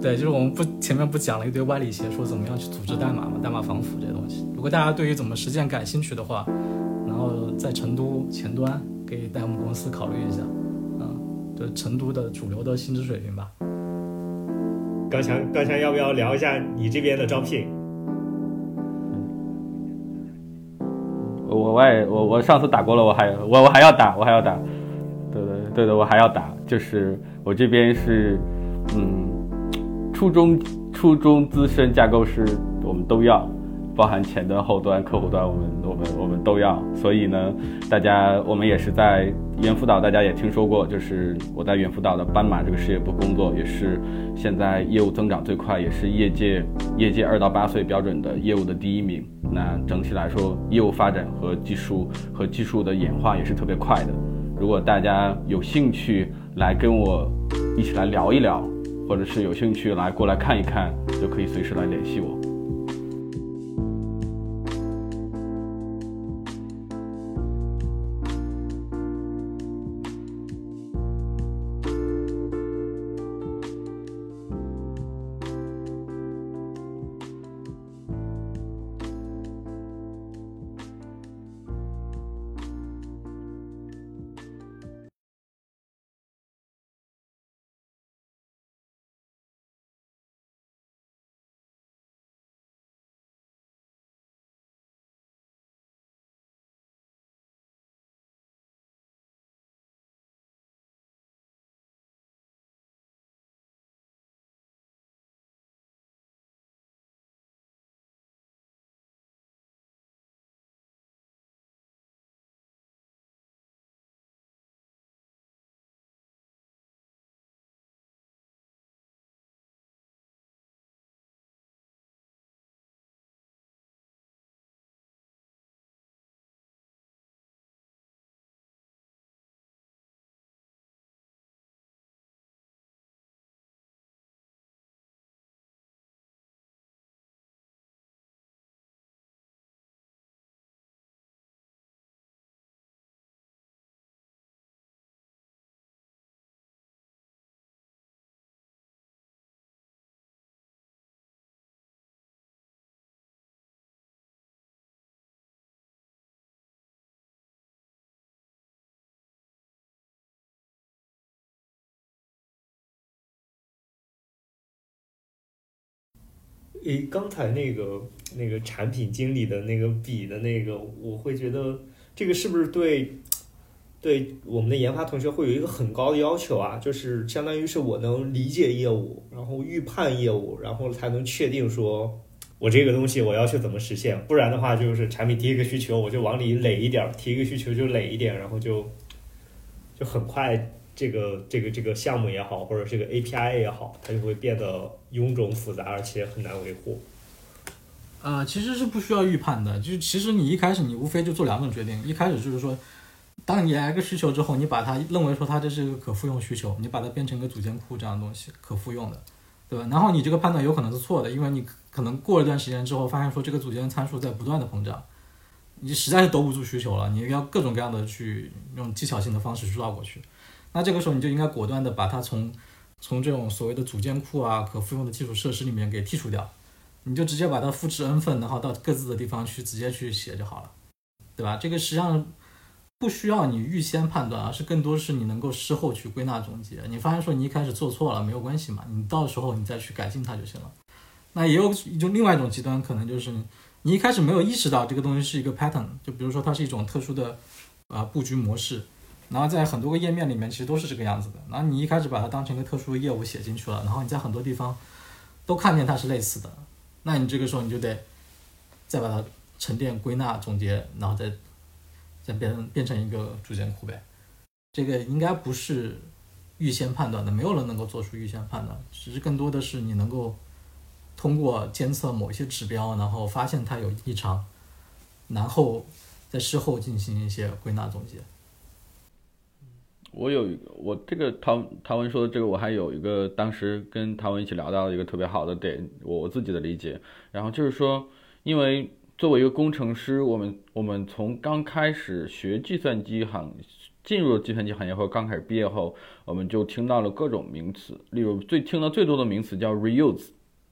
对，就是我们前面不讲了一堆歪理邪说怎么样去组织代码嘛，代码防腐这些东西。如果大家对于怎么实践感兴趣的话，然后在成都前端可以带我们公司考虑一下，就成都的主流的薪资水平吧。 刚强要不要聊一下你这边的招聘？ 我上次打过了，我还要打，对的，我还要打。就是我这边是初中资深架构师，我们都要，包含前端、后端、客户端，我们都要。所以呢，我们也是在猿辅导，大家也听说过，就是我在猿辅导的斑马这个事业部工作，也是现在业务增长最快，也是业界2到8岁标准的业务的第1名。那整体来说，业务发展和技术的演化也是特别快的。如果大家有兴趣来跟我一起来聊一聊，或者是有兴趣过来看一看，就可以随时来联系我。 刚才那个产品经理的那个比的那个，我会觉得这个是不是对我们的研发同学会有一个很高的要求啊？就是相当于是我能理解业务，然后预判业务，然后才能确定说我这个东西我要去怎么实现。不然的话，就是产品提一个需求我就往里垒一点，提一个需求就垒一点，然后就很快这个项目也好，或者这个 API 也好，它就会变得臃肿复杂，而且很难维护。 其实是不需要预判的，就是其实你一开始你无非就做2种决定，一开始就是说，当你来个需求之后，你把它认为说它这是一个可复用需求，你把它变成一个组件库这样的东西，可复用的，对吧？然后你这个判断有可能是错的，因为你可能过了一段时间之后，发现说这个组件参数在不断的膨胀，你实在是兜不住需求了，你要各种各样的去用技巧性的方式去绕过去。那这个时候你就应该果断的把它从这种所谓的组件库啊、可复用的基础设施里面给剔除掉，你就直接把它复制 n 份，然后到各自的地方去直接去写就好了，对吧？这个实际上不需要你预先判断，而是更多是你能够事后去归纳总结。你发现说你一开始做错了没有关系嘛，你到时候你再去改进它就行了。那也有就另外一种极端，可能就是你一开始没有意识到这个东西是一个 pattern， 就比如说它是一种特殊的布局模式，然后在很多个页面里面其实都是这个样子的，然后你一开始把它当成一个特殊的业务写进去了，然后你在很多地方都看见它是类似的，那你这个时候你就得再把它沉淀归纳总结，然后再变成一个组件库呗。这个应该不是预先判断的，没有人能够做出预先判断，只是更多的是你能够通过监测某一些指标，然后发现它有异常，然后在事后进行一些归纳总结。 我这个陶文说的这个，我还有一个当时跟陶文一起聊到的一个特别好的点，我自己的理解。然后就是说，因为作为一个工程师，我们从刚开始学计进入计算机行业或者刚开始毕业后，我们就听到了各种名词，例如听的最多的名词叫 reuse，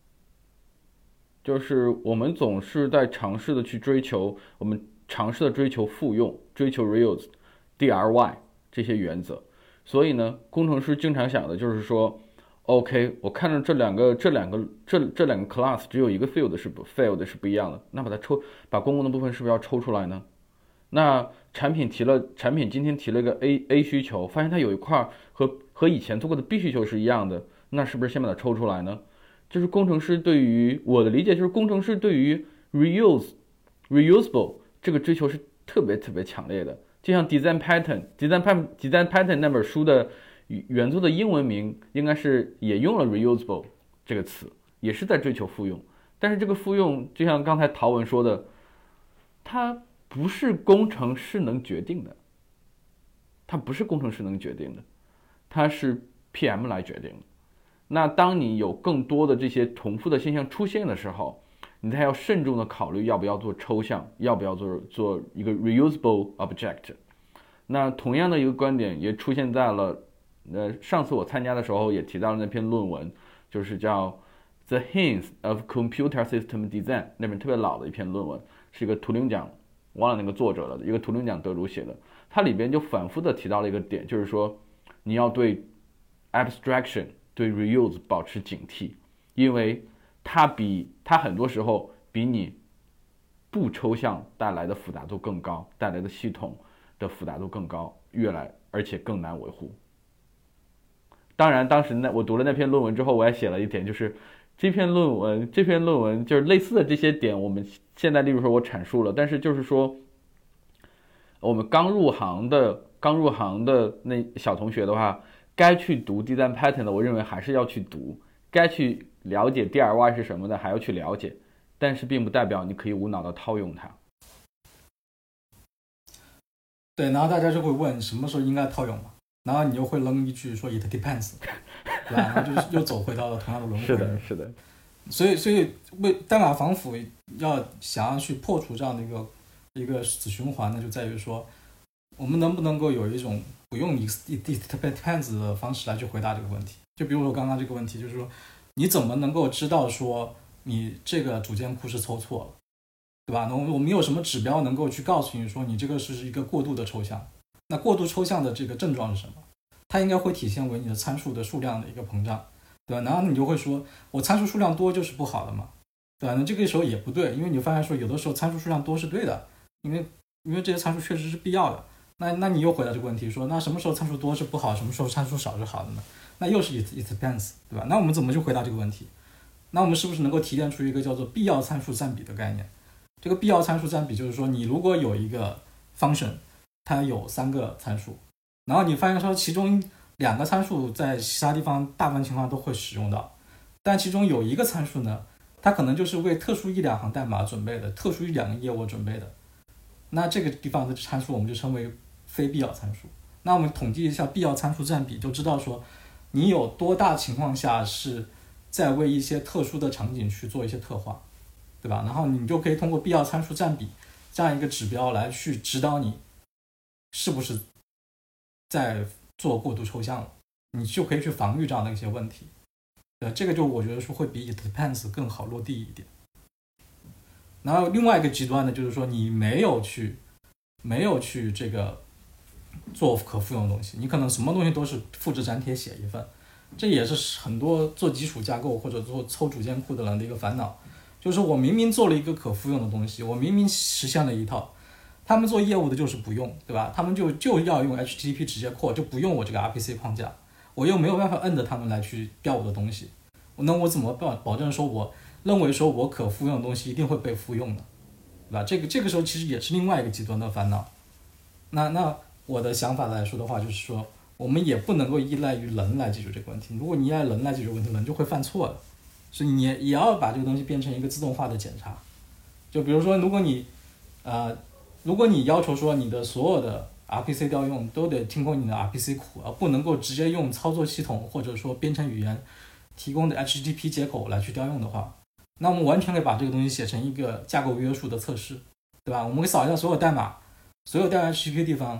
就是我们总是在尝试的去追求，我们尝试的追求复用，追求 reuse、DIY 这些原则。所以呢，工程师经常想的就是说 ，OK， 我看着这两个 class 只有一个 field 是不一样的，那把公共的部分是不是要抽出来呢？那产品今天提了一个 A 需求，发现它有一块和以前做过的 B 需求是一样的，那是不是先把它抽出来呢？就是工程师对于我的理解，就是工程师对于 reusable 这个追求是特别特别强烈的。就像 design pattern 那本书的原作的英文名应该是也用了 reusable 这个词，也是在追求复用。但是这个复用，就像刚才陶文说的，它不是工程师能决定的，它是 PM 来决定的。那当你有更多的这些重复的现象出现的时候，你才要慎重的考虑要不要做抽象，要不要做一个 reusable object。那同样的一个观点也出现在了上次我参加的时候也提到了那篇论文，就是叫 The Hints of Computer System Design， 那篇特别老的一篇论文，是一个图灵奖，忘了那个作者了，一个图灵奖得主写的。它里边就反复的提到了一个点，就是说你要对 abstraction 对 reuse 保持警惕，因为它很多时候比你不抽象带来的复杂度更高，带来的系统的复杂度更高，而且更难维护。当然当时我读了那篇论文之后，我也写了一点，就是这篇论文就是类似的这些点，我们现在例如说我阐述了，但是就是说我们刚入行的那小同学的话，该去读 design pattern 的，我认为还是要去读，该去了解 DIY 是什么的还要去了解，但是并不代表你可以无脑的套用它。 对，然后大家就会问什么时候应该套用嘛，然后你又会扔一句说 it depends， 对吧？然后就又走回到了同样的轮回。 是的。 所以为代码防腐想要去破除这样的一个死循环呢，就在于说我们能不能够有一种不用 it depends 的方式来去回答这个问题。就比如说刚刚这个问题，就是说你怎么能够知道说你这个组件库是抽错了，对吧？我们有什么指标能够去告诉你说你这个是一个过度的抽象？那过度抽象的这个症状是什么？它应该会体现为你的参数的数量的一个膨胀，对吧？然后你就会说我参数数量多就是不好的嘛，对吧？那这个时候也不对，因为你发现说有的时候参数数量多是对的，因为这些参数确实是必要的。那你又回答这个问题说，那什么时候参数多是不好，什么时候参数少是好的呢？那又是 it depends， 对吧？那我们怎么去回答这个问题？那我们是不是能够提炼出一个叫做必要参数占比的概念？这个必要参数占比就是说，你如果有一个 function， 它有3个参数，然后你发现说其中2个参数在其他地方大部分情况都会使用到，但其中有一个参数呢，它可能就是为特殊1-2行代码准备的，特殊1-2个业务准备的，那这个地方的参数我们就称为非必要参数。那我们统计一下必要参数占比，就知道说你有多大情况下是在为一些特殊的场景去做一些特化，对吧？然后你就可以通过必要参数占比这样一个指标来去指导你是不是在做过度抽象了，你就可以去防御这样的一些问题。这个就我觉得说会比 it depends 更好落地一点。然后另外一个极端呢，就是说你没有去这个做可复用的东西，你可能什么东西都是复制粘贴写一份，这也是很多做基础架构或者做抽组件库的人的一个烦恼，就是我明明做了一个可复用的东西，我明明实现了一套，他们做业务的就是不用，对吧？他们就要用 HTTP 直接扩，就不用我这个 RPC 框架，我又没有办法摁着他们来去调我的东西，那我怎么保证说我认为说我可复用的东西一定会被复用的，对吧？这个时候其实也是另外一个极端的烦恼。那我的想法来说的话，就是说我们也不能够依赖于人来解决这个问题。如果你依赖人来解决问题，人就会犯错的，所以你也要把这个东西变成一个自动化的检查。就比如说，如果你要求说你的所有的 RPC 调用都得经过你的 RPC 库，而不能够直接用操作系统或者说编程语言提供的 HTTP 接口来去调用的话，那我们完全可以把这个东西写成一个架构约束的测试，对吧？我们会扫一下所有代码，所有调用 HTTP 地方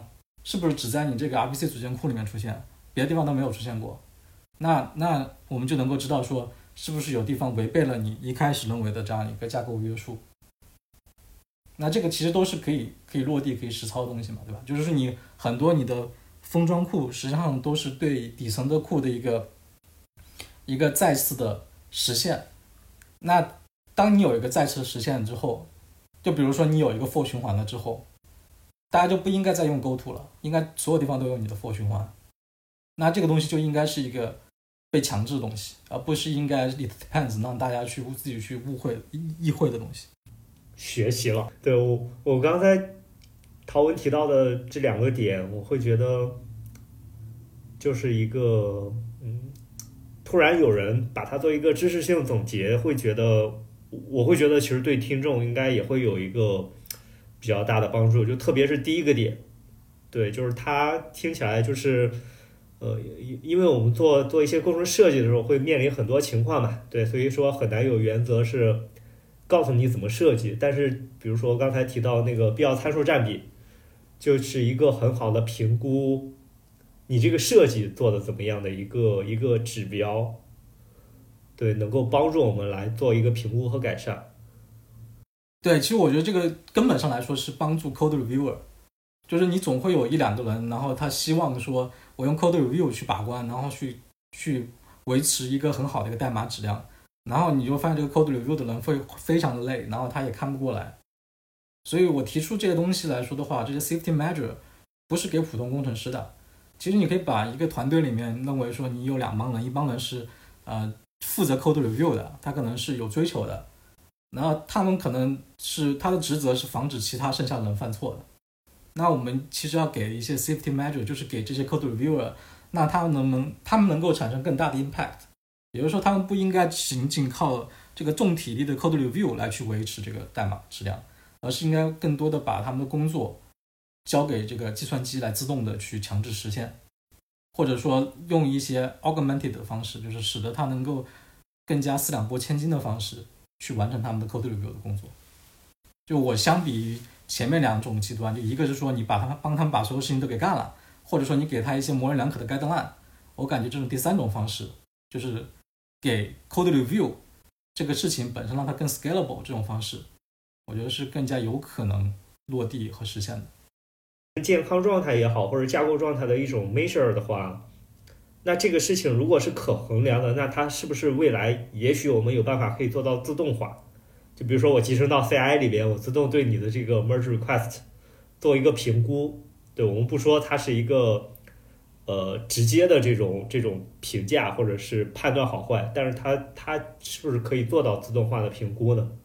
是不是只在你这个 RPC 组件库里面出现，别的地方都没有出现过？那我们就能够知道说，是不是有地方违背了你一开始认为的这样一个架构约束？那这个其实都是可以落地、可以实操的东西嘛，对吧？就是说你很多你的封装库实际上都是对底层的库的一个再次的实现。那当你有一个再次的实现之后，就比如说你有一个 for 循环了之后，大家就不应该再用 goto 了，应该所有地方都有你的 for 循环。那这个东西就应该是一个被强制的东西，而不是应该 it depends 让大家去自己去意会的东西。 学习了。对，我刚才陶文提到的这2个点，我会觉得就是一个突然有人把它做一个知识性总结，我会觉得其实对听众应该也会有一个比较大的帮助，就特别是第一个点，对，就是它听起来就是因为我们做一些工程设计的时候会面临很多情况嘛，对，所以说很难有原则是告诉你怎么设计。但是比如说刚才提到那个必要参数占比，就是一个很好的评估你这个设计做的怎么样的一个指标，对，能够帮助我们来做一个评估和改善。 对，其实我觉得这个根本上来说是帮助 code reviewer， 就是你总会有1-2个人，然后他希望说我用 code review 去把关，然后去维持一个很好的一个代码质量，然后你就发现这个 code review 的人会非常的累，然后他也看不过来。所以我提出这些东西来说的话，这些 safety measure 不是给普通工程师的。其实你可以把一个团队里面认为说你有2帮人，一帮人是负责 code review 的，他可能是有追求的，然后他们可能是他的职责是防止其他剩下的人犯错的。那我们其实要给一些 safety measure， 就是给这些 code reviewer， 那他们能够产生更大的 impact， 也就是说他们不应该仅仅靠这个重体力的 code review 来去维持这个代码质量，而是应该更多的把他们的工作交给这个计算机来自动的去强制实现，或者说用一些 augmented 的方式，就是使得它能够更加四两拨千斤的方式去完成他们的 code review 的工作。就我相比于前面2种极端，就一个是说你帮他们把所有事情都给干了，或者说你给他一些模棱两可的 guideline， 我感觉这种第3种方式，就是给 code review 这个事情本身让它更 scalable， 这种方式我觉得是更加有可能落地和实现的。 健康状态也好，或者架构状态的一种 measure 的话，那这个事情如果是可衡量的，那它是不是未来也许我们有办法可以做到自动化？就比如说我集成到 CI 里边，我自动对你的这个 merge request 做一个评估。对，我们不说它是一个直接的这种评价或者是判断好坏，但是它是不是可以做到自动化的评估呢？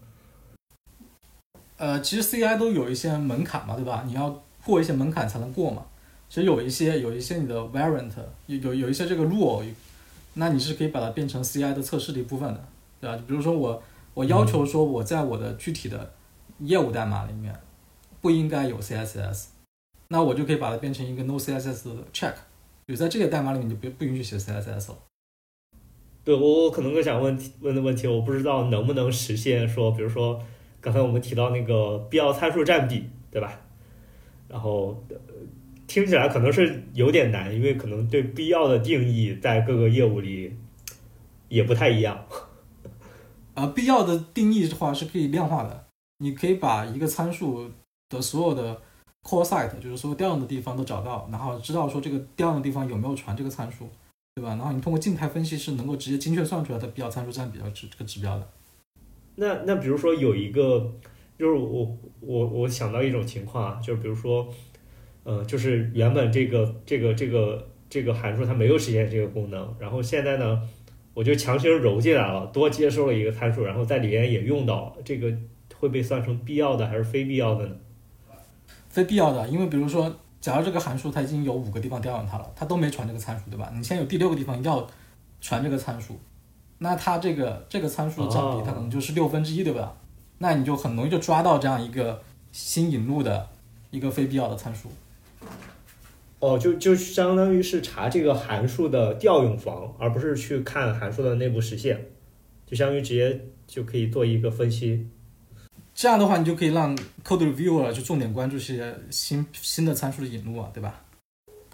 其实 CI 都有一些门槛嘛，对吧？你要过一些门槛才能过嘛。其实有一些你的 variant 有一些这个 rule， 那你是可以把它变成 CI 的测试的一部分的，对吧？比如说我要求说我在我的具体的业务代码里面不应该有 CSS， 那我就可以把它变成一个 no CSS 的 check， 就在这个代码里面就不允许写 CSS 了。 对，我可能更想问的问题，我不知道能不能实现说，比如说刚才我们提到那个必要参数占比，对吧？然后听起来可能是有点难，因为可能对必要的定义在各个业务里也不太一样。 必要的定义的话是可以量化的，你可以把一个参数的所有的 core site， 就是所有调用的地方都找到，然后知道说这个调用的地方有没有传这个参数，对吧？然后你通过静态分析是能够直接精确算出来的必要参数占比这个指标的。 那比如说有一个，就是我想到一种情况啊，就是比如说，就是原本这个函数它没有实现这个功能，然后现在呢，我就强行揉进来了，多接收了一个参数，然后在里面也用到了，这个会被算成必要的还是非必要的呢？ 非必要的，因为比如说，假如这个函数它已经有5个地方调用它了，它都没传这个参数，对吧？你现在有第6个地方要传这个参数，那它这个参数的占比它可能就是1/6，对吧？那你就很容易就抓到这样一个新引入的一个非必要的参数。 就相当于是查这个函数的调用房，而不是去看函数的内部实现，就相当于直接就可以做一个分析。 这样的话，你就可以让 code reviewer 就重点关注一些新的参数的引入啊，对吧？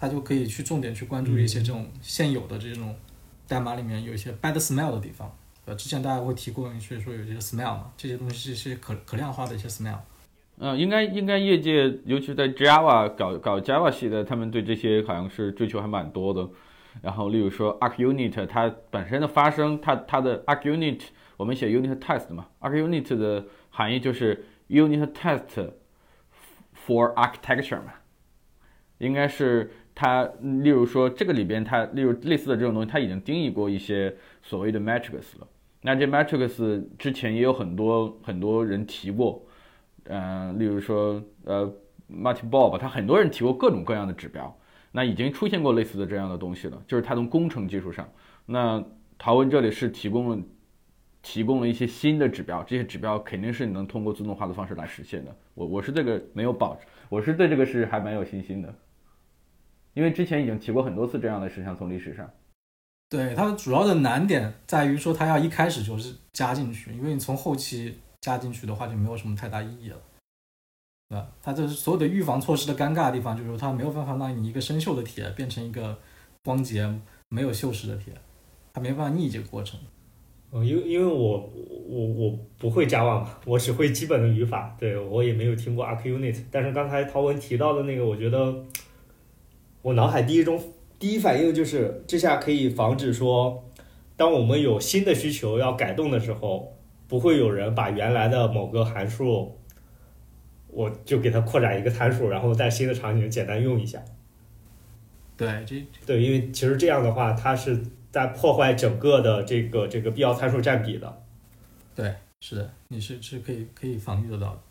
它就可以去重点去关注一些这种现有的这种代码里面有一些 bad smell 的地方。之前大家会提过一些说有些 smell 嘛，这些东西是可量化的一些 smell。 应该业界，尤其在 Java 搞 Java 系的，他们对这些好像是追求还蛮多的。然后例如说 ArcUnit 它本身的发声，它的 ArcUnit 我们写 Unit Test 嘛 ，ArcUnit 的含义就是 Unit Test for Architecture 嘛，应该是它，例如说这个里边它，例如类似的这种东西，它已经定义过一些所谓的 metrics 了。那这 metrics 之前也有很多人提过。例如说Marty Bob 他很多人提过各种各样的指标，那已经出现过类似的这样的东西了，就是他从工程技术上，那陶文这里是提供了一些新的指标，这些指标肯定是你能通过自动化的方式来实现的。我是这个没有保持，我是对这个是还蛮有信心的，因为之前已经提过很多次这样的事情，从历史上。 对，它主要的难点在于说它要一开始就是加进去，因为你从后期加进去的话就没有什么太大意义了，对吧？它这所有的预防措施的尴尬的地方就是说它没有办法让你一个生锈的铁变成一个光洁没有锈蚀的铁，它没办法逆这个过程。 因为我不会 Java 嘛，我只会基本的语法，对，我也没有听过 ArcUnit。但是刚才陶文提到的那个，我觉得我脑海第一反应就是这下可以防止说，当我们有新的需求要改动的时候，不会有人把原来的某个函数，我就给它扩展一个参数，然后在新的场景简单用一下。 对， 对，因为其实这样的话，它是在破坏整个的这个必要参数占比的。 对，是的，你是可以防御得到的。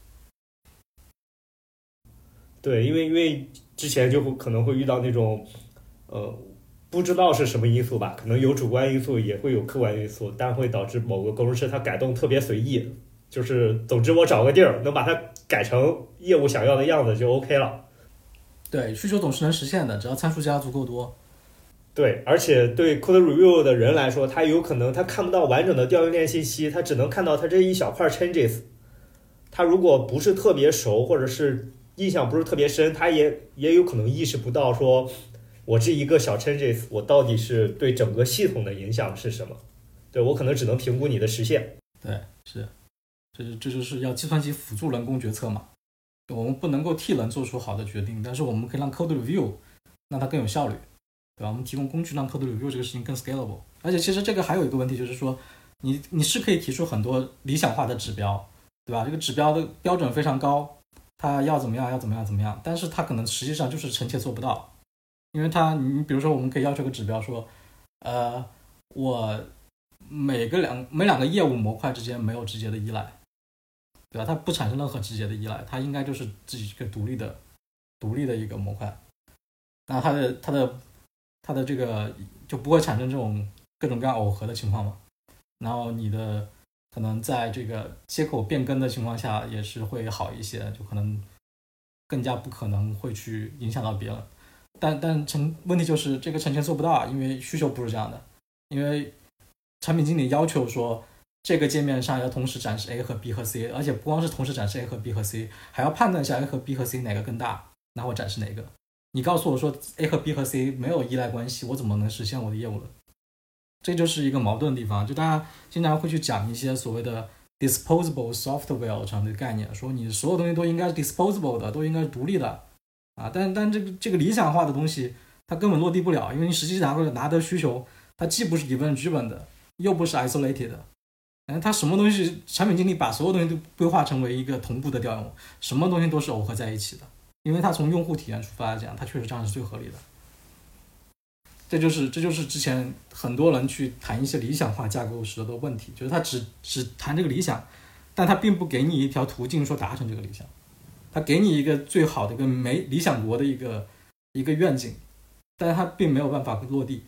对，因为之前就可能会遇到那种，不知道是什么因素吧，可能有主观因素，也会有客观因素，但会导致某个工程师他改动特别随意，就是总之我找个地儿能把它改成业务想要的样子就 OK 了。 对，需求总是能实现的，只要参数加足够多。 对，而且对 code review 的人来说，他有可能他看不到完整的调用链信息，他只能看到他这一小块 changes。他如果不是特别熟，或者是印象不是特别深，他也有可能意识不到说，我这一个小 changes 我到底是对整个系统的影响是什么？对，我可能只能评估你的实现。 对，是，这就是要计算机辅助人工决策嘛。我们不能够替人做出好的决定，但是我们可以让 code review 让它更有效率，对吧？我们提供工具让 code review 这个事情更 scalable。而且其实这个还有一个问题就是说，你是可以提出很多理想化的指标，对吧？这个指标的标准非常高，它要怎么样，但是它可能实际上就是臣妾做不到。因为你比如说我们可以要求个指标说，我每两个业务模块之间没有直接的依赖，对吧？它不产生任何直接的依赖，它应该就是自己一个独立的一个模块。那它的这个就不会产生这种各种各样耦合的情况嘛。然后你的可能在这个接口变更的情况下也是会好一些，就可能更加不可能会去影响到别人。但问题就是这个呈现做不到啊，因为需求不是这样的。因为产品经理要求说这个界面上要同时展示 A 和 B 和 C， 而且不光是同时展示 A 和 B 和 C， 还要判断一下 A 和 B 和 C 哪个更大，然后展示哪个。你告诉我说 A 和 B 和 C 没有依赖关系，我怎么能实现我的业务呢？这就是一个矛盾的地方。就大家经常会去讲一些所谓的 disposable software 这样的概念，说你所有东西都应该是 disposable 的，都应该是独立的啊。但这个理想化的东西它根本落地不了，因为你实际拿的需求它既不是 event driven 的，又不是 isolated 的。它什么东西产品经理把所有东西都规划成为一个同步的调用，什么东西都是耦合在一起的，因为它从用户体验出发来讲，它确实这样是最合理的。这就是之前很多人去谈一些理想化架构时的问题，就是他只谈这个理想，但他并不给你一条途径说达成这个理想，他给你一个最好的一个理想国的一个愿景，但是他并没有办法落地。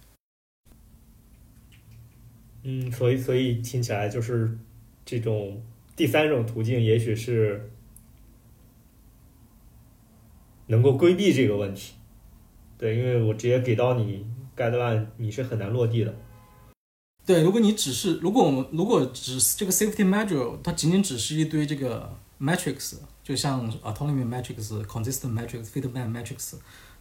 所以听起来就是这种第三种途径，也许是能够规避这个问题。对，因为我直接给到你guideline，你是很难落地的。 对，如果如果只是这个 safety measure， 它仅仅只是一堆这个 metrics， 就像autonomy metrics、consistent metrics、feedback metrics，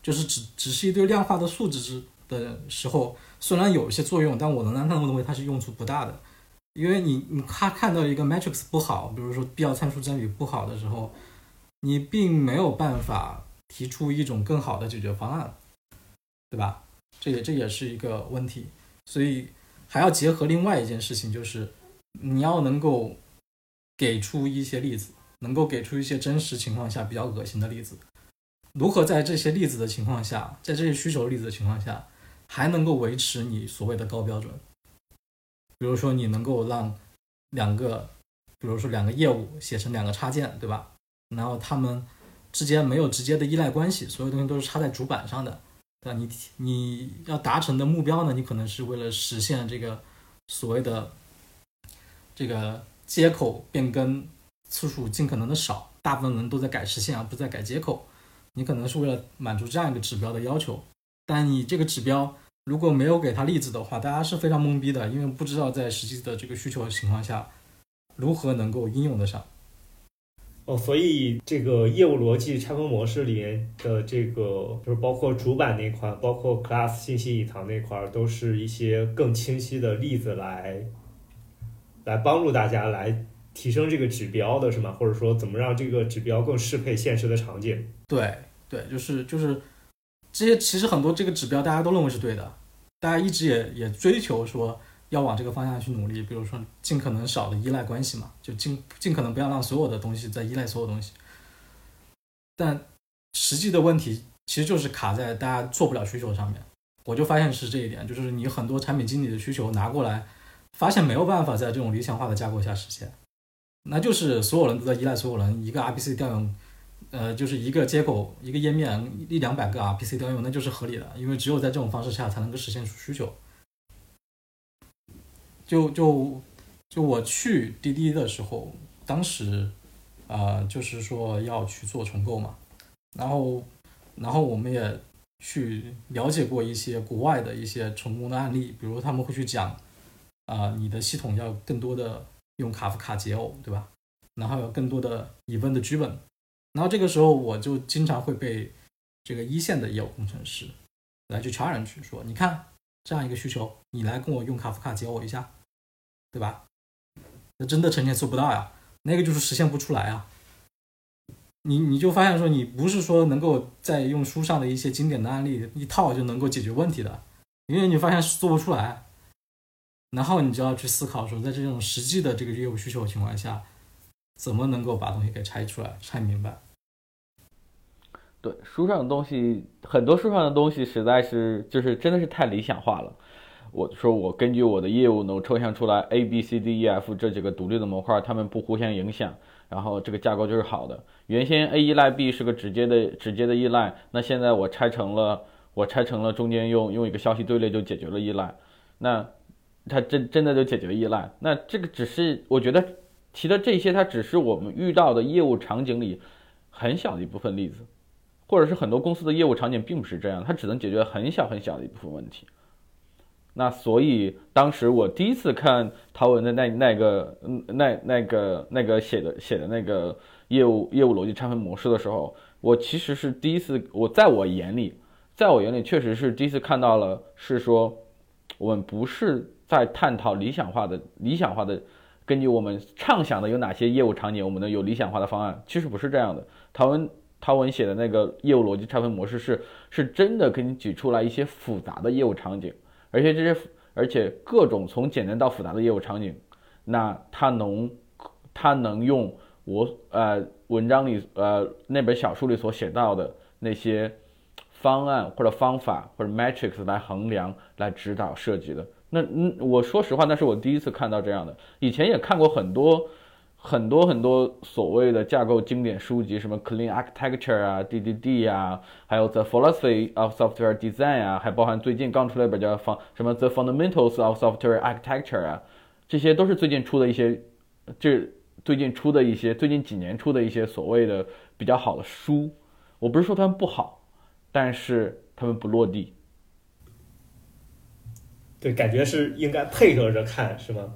就是只是一堆量化的数值的时候，虽然有一些作用，但我仍然认为它是用处不大的。因为你看到一个 matrix 不好，比如说必要参数占比不好的时候，你并没有办法提出一种更好的解决方案，对吧？这也是一个问题，所以还要结合另外一件事情，就是你要能够给出一些例子，能够给出一些真实情况下比较恶心的例子。如何在这些例子的情况下，在这些需求例子的情况下，还能够维持你所谓的高标准？比如说你能够让两个业务写成两个插件，对吧？然后他们之间没有直接的依赖关系，所有东西都是插在主板上的。对吧？你要达成的目标呢，你可能是为了实现这个所谓的这个接口变更次数尽可能的少，大部分人都在改实现而不是在改接口。你可能是为了满足这样一个指标的要求，但你这个指标如果没有给它例子的话，大家是非常懵逼的，因为不知道在实际的这个需求的情况下如何能够应用得上。 所以这个业务逻辑拆分模式里面的这个，就是包括主板那块，包括 class 信息隐藏那块，都是一些更清晰的例子来帮助大家来提升这个指标的，是吗？或者说怎么让这个指标更适配现实的场景？ 对，就是这些，其实很多这个指标大家都认为是对的，大家一直也追求说要往这个方向去努力，比如说尽可能少的依赖关系嘛，就尽可能不要让所有的东西在依赖所有东西。但实际的问题其实就是卡在大家做不了需求上面。我就发现是这一点，就是你很多产品经理的需求拿过来，发现没有办法在这种理想化的架构下实现，那就是所有人都在依赖所有人，一个 RPC 调用就是一个接口一个页面100-200个 RPC 调用，那就是合理的，因为只有在这种方式下才能够实现出需求。就我去滴滴的时候，当时就是说要去做重构嘛，然后我们也去了解过一些国外的一些成功的案例，比如他们会去讲你的系统要更多的用卡夫卡解耦，对吧？然后有更多的event的剧本，然后这个时候我就经常会被这个一线的业务工程师来去 challenge 说，你看这样一个需求，你来跟我用卡夫卡解耦一下，对吧？那真的成天做不到呀，那个就是实现不出来啊。你就发现说，你不是说能够再用书上的一些经典的案例一套就能够解决问题的，因为你发现是做不出来，然后你就要去思考说，在这种实际的这个业务需求情况下，怎么能够把东西给拆出来、拆明白。 对，书上的东西，很多书上的东西实在是就是真的是太理想化了。我根据我的业务能抽象出来 A B C D E F 这几个独立的模块，它们不互相影响，然后这个架构就是好的。原先 A 依赖 B 是个直接的依赖，那现在我拆成了中间用一个消息队列就解决了依赖，那它真的就解决依赖。那这个只是我觉得提的这些，它只是我们遇到的业务场景里很小的一部分例子，或者是很多公司的业务场景并不是这样，它只能解决很小的一部分问题。那所以当时我第一次看陶文的那个写的那个业务逻辑拆分模式的时候，我其实是第一次，在我眼里确实是第一次看到了，是说我们不是在探讨理想化的，根据我们畅想的有哪些业务场景，我们能有理想化的方案，其实不是这样的。陶文写的那个业务逻辑拆分模式是真的给你举出来一些复杂的业务场景。而且各种从简单到复杂的业务场景，那它能用我文章里那本小书里所写到的那些方案或者方法或者 metrics 来衡量来指导设计的。那我说实话，那是我第一次看到这样的，以前也看过很多所谓的架构经典书籍，什么 Clean Architecture 啊 DDD 啊，还有 The Philosophy of Software Design 啊，还包含最近刚出来一本叫什么 The Fundamentals of Software Architecture 啊，这些都是最近近几年出的一些所谓的比较好的书。我不是说他们不好，但是他们不落地。 对，感觉是应该配合着看，是吗？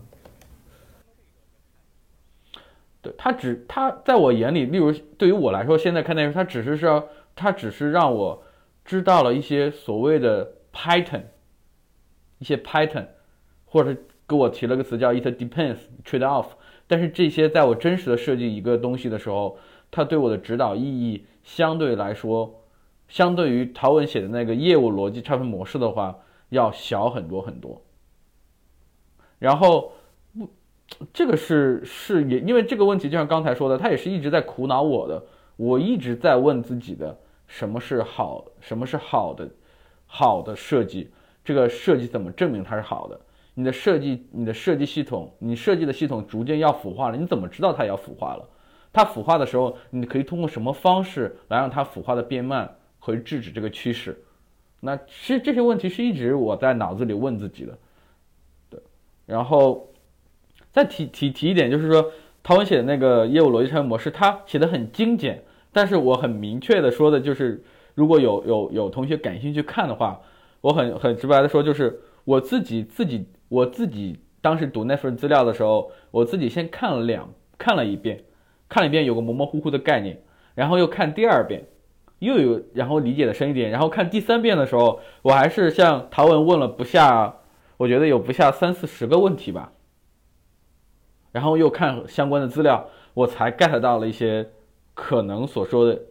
对，他在我眼里，例如对于我来说，现在看电视，他只是让我知道了一些所谓的 Python， 一些 Python， 或者给我提了个词叫 it depends trade off， 但是这些在我真实的设计一个东西的时候，它对我的指导意义相对来说，相对于陶文写的那个业务逻辑拆分模式的话，要小很多很多。然后这个是也因为这个问题，就像刚才说的，它也是一直在苦恼我的。我一直在问自己的，什么是好的设计？这个设计怎么证明它是好的？你的设计系统，你设计的系统逐渐要腐化了，你怎么知道它要腐化了？它腐化的时候，你可以通过什么方式来让它腐化的变慢，和制止这个趋势？那其实这些问题是一直我在脑子里问自己的。对，然后再提一点，就是说陶文写的那个业务逻辑拆分模式，他写的很精简，但是我很明确的说的就是，如果有同学感兴趣看的话，我很直白的说，就是我自己当时读那份资料的时候，我自己先看了一遍有个模模糊糊的概念，然后又看第二遍，然后理解的深一点，然后看第三遍的时候，我还是向陶文问了我觉得有不下30-40个问题吧。然后又看相关的资料，我才 get 到了一些可能所说的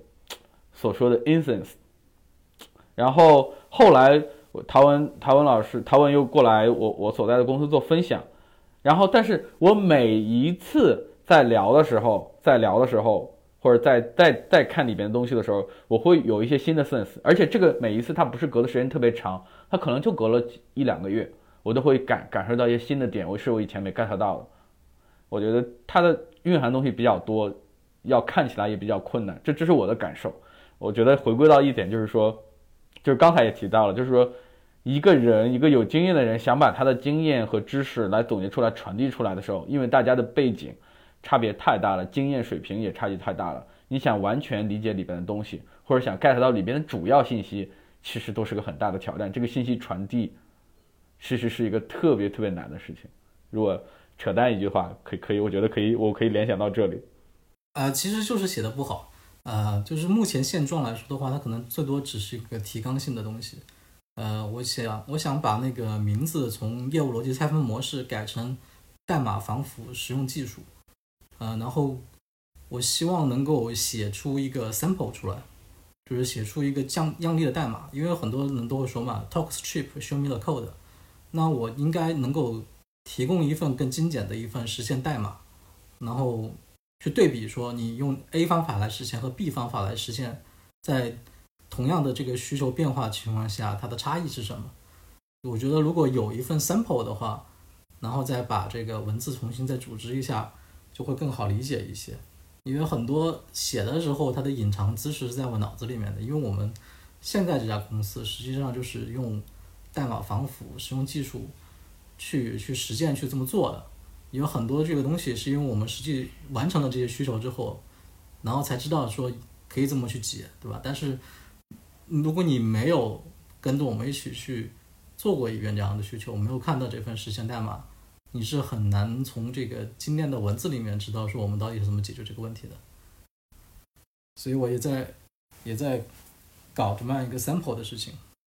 instance。然后后来陶文又过来我所在的公司做分享，然后但是我每一次在聊的时候，或者在看里边的东西的时候，我会有一些新的 sense， 而且这个每一次它不是隔的时间特别长，它可能就隔了1-2个月，我都会感受到一些新的点，我以前没 get 到的。我觉得它的蕴含东西比较多，要看起来也比较困难，这是我的感受。我觉得回归到一点，就是说，就是刚才也提到了，就是说一个有经验的人想把他的经验和知识来总结出来传递出来的时候，因为大家的背景差别太大了，经验水平也差距太大了，你想完全理解里边的东西，或者想 get 到里边的主要信息，其实都是个很大的挑战。这个信息传递其实是一个特别特别难的事情。如果扯淡一句话，可以，我觉得我可以联想到这里。 其实就是写的不好。就是目前现状来说的话，它可能最多只是一个提纲性的东西。我想把那个名字从业务逻辑拆分模式改成代码防腐实用技术。然后我希望能够写出一个 sample 出来，就是写出一个样例的代码。因为很多人都会说嘛 ，talk strip show me the code。那我应该能够提供一份更精简的一份实现代码，然后去对比说你用 A 方法来实现和 B 方法来实现，在同样的这个需求变化情况下，它的差异是什么？我觉得如果有一份 sample 的话，然后再把这个文字重新再组织一下，就会更好理解一些。因为很多写的时候，它的隐藏知识是在我脑子里面的。因为我们现在这家公司实际上就是用代码防腐实用技术去实践去这么做的。因为很多这个东西是因为我们实际完成了这些需求之后，然后才知道说可以这么去解，对吧？但是如果你没有跟着我们一起去做过一遍这样的需求，没有看到这份实现代码，你是很难从这个精炼的文字里面知道说我们到底是怎么解决这个问题的。所以我也在搞这么样一个 sample 的事情。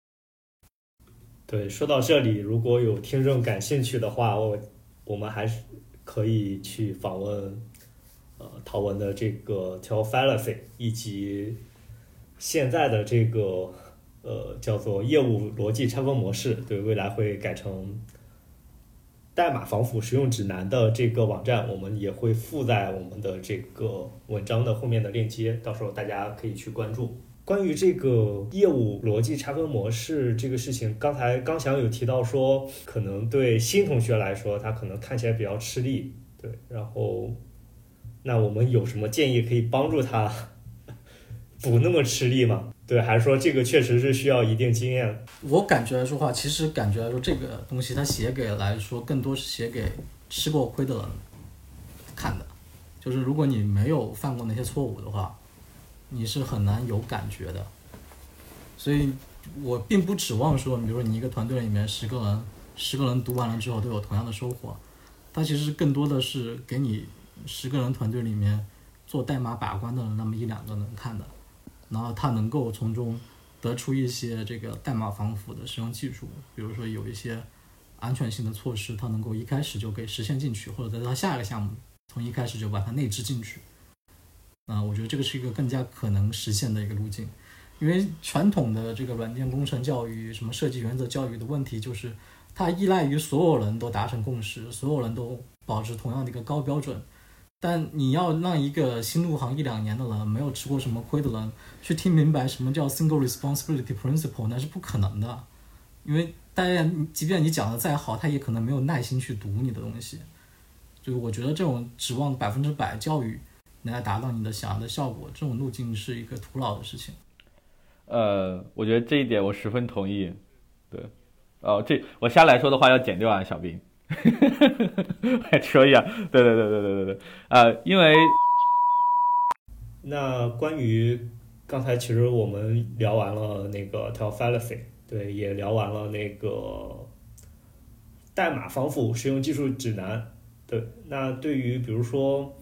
对，说到这里，如果有听众感兴趣的话，我们还是可以去访问陶文的这个 Tell Fallacy， 以及现在的这个叫做业务逻辑拆分模式，对，未来会改成代码防腐实用指南的这个网站，我们也会附在我们的这个文章的后面的链接，到时候大家可以去关注。关于这个业务逻辑拆分模式这个事情，刚翔有提到说，可能对新同学来说，他可能看起来比较吃力，对，然后那我们有什么建议可以帮助他不那么吃力吗？对，还是说这个确实是需要一定经验？ 我感觉来说话，其实感觉来说这个东西它写给来说更多是写给吃过亏的人看的，就是如果你没有犯过那些错误的话，你是很难有感觉的。所以我并不指望说，比如说你一个团队里面10个人读完了之后都有同样的收获，它其实更多的是给你10个人团队里面做代码把关的那么1-2个人看的，然后他能够从中得出一些这个代码防腐的使用技术，比如说有一些安全性的措施，它能够一开始就给实现进去，或者在它下一个项目从一开始就把它内置进去。我觉得这个是一个更加可能实现的一个路径。因为传统的这个软件工程教育、什么设计原则教育的问题，就是它依赖于所有人都达成共识，所有人都保持同样的一个高标准。但你要让一个新入行1-2年的人，没有吃过什么亏的人，去听明白什么叫 single responsibility principle， 那是不可能的。因为大家即便你讲的再好，他也可能没有耐心去读你的东西。就是我觉得这种指望100%教育能来达到你的想要的效果，这种路径是一个徒劳的事情。 我觉得这一点我十分同意。对，这我下来说的话要剪掉啊，小兵。说一下，对，因为那关于刚才其实我们聊完了那个 Tell Fallacy， 对，也聊完了那个代码防腐使用技术指南。对，那对于比如说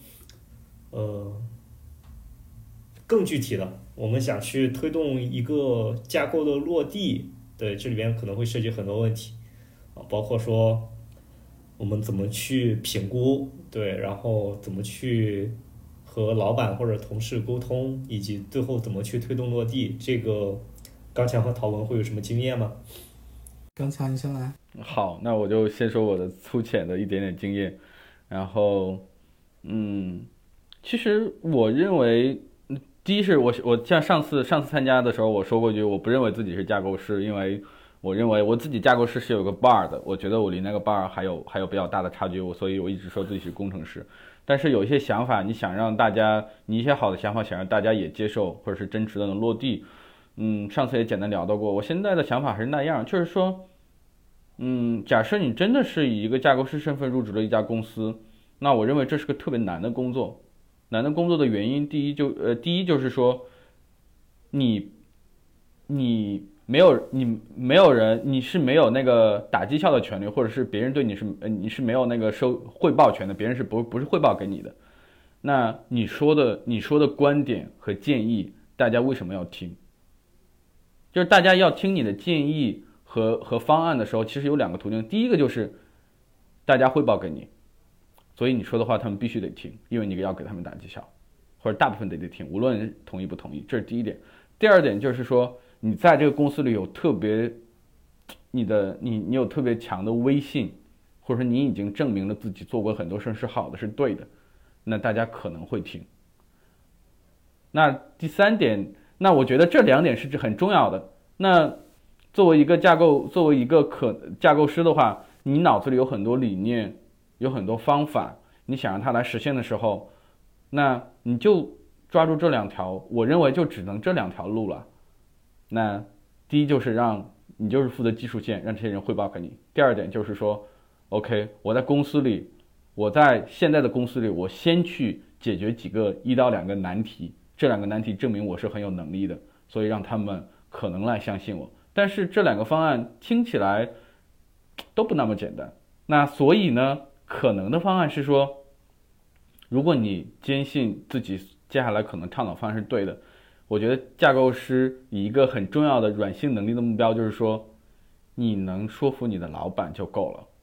更具体的，我们想去推动一个架构的落地，对，这里边可能会涉及很多问题包括说我们怎么去评估，对，然后怎么去和老板或者同事沟通，以及最后怎么去推动落地，这个刚强和陶文会有什么经验吗？ 刚强你先来。 好，那我就先说我的粗浅的一点点经验。然后其实我认为第一是我像上次参加的时候我说过一句，我不认为自己是架构师，因为我认为我自己架构师是有个 bar 的，我觉得我离那个 bar 还有比较大的差距，所以我一直说自己是工程师。但是有一些想法，你想让大家，你一些好的想法想让大家也接受，或者是真实的能落地。上次也简单聊到过，我现在的想法还是那样，就是说，假设你真的是以一个架构师身份入职了一家公司，那我认为这是个特别难的工作。难的工作的原因，第一就是说，你没有人，你是没有那个打绩效的权利，或者是别人对你是没有那个汇报权的，别人是不是汇报给你的。那你说的观点和建议，大家为什么要听？就是大家要听你的建议和方案的时候，其实有2个途径。第一个就是大家汇报给你，所以你说的话他们必须得听，因为你要给他们打绩效，或者大部分得听，无论同意不同意，这是第一点。第二点就是说，你在这个公司里有特别你有特别强的威信，或者说你已经证明了自己做过很多事是好的，是对的，那大家可能会听。那第3点，那我觉得这2点是很重要的。那作为一个架构师的话，你脑子里有很多理念，有很多方法，你想让它来实现的时候，那你就抓住这2条，我认为就只能这2条路了。那第一就是你就是负责技术线，让这些人汇报给你。第2点就是说 OK， 我在现在的公司里，我先去解决几个1到2个难题，这2个难题证明我是很有能力的，所以让他们可能来相信我。但是这2个方案听起来都不那么简单。那所以呢，可能的方案是说，如果你坚信自己接下来可能倡导方案是对的，我觉得架构师以一个很重要的软性能力的目标就是说，你能说服你的老板就够了。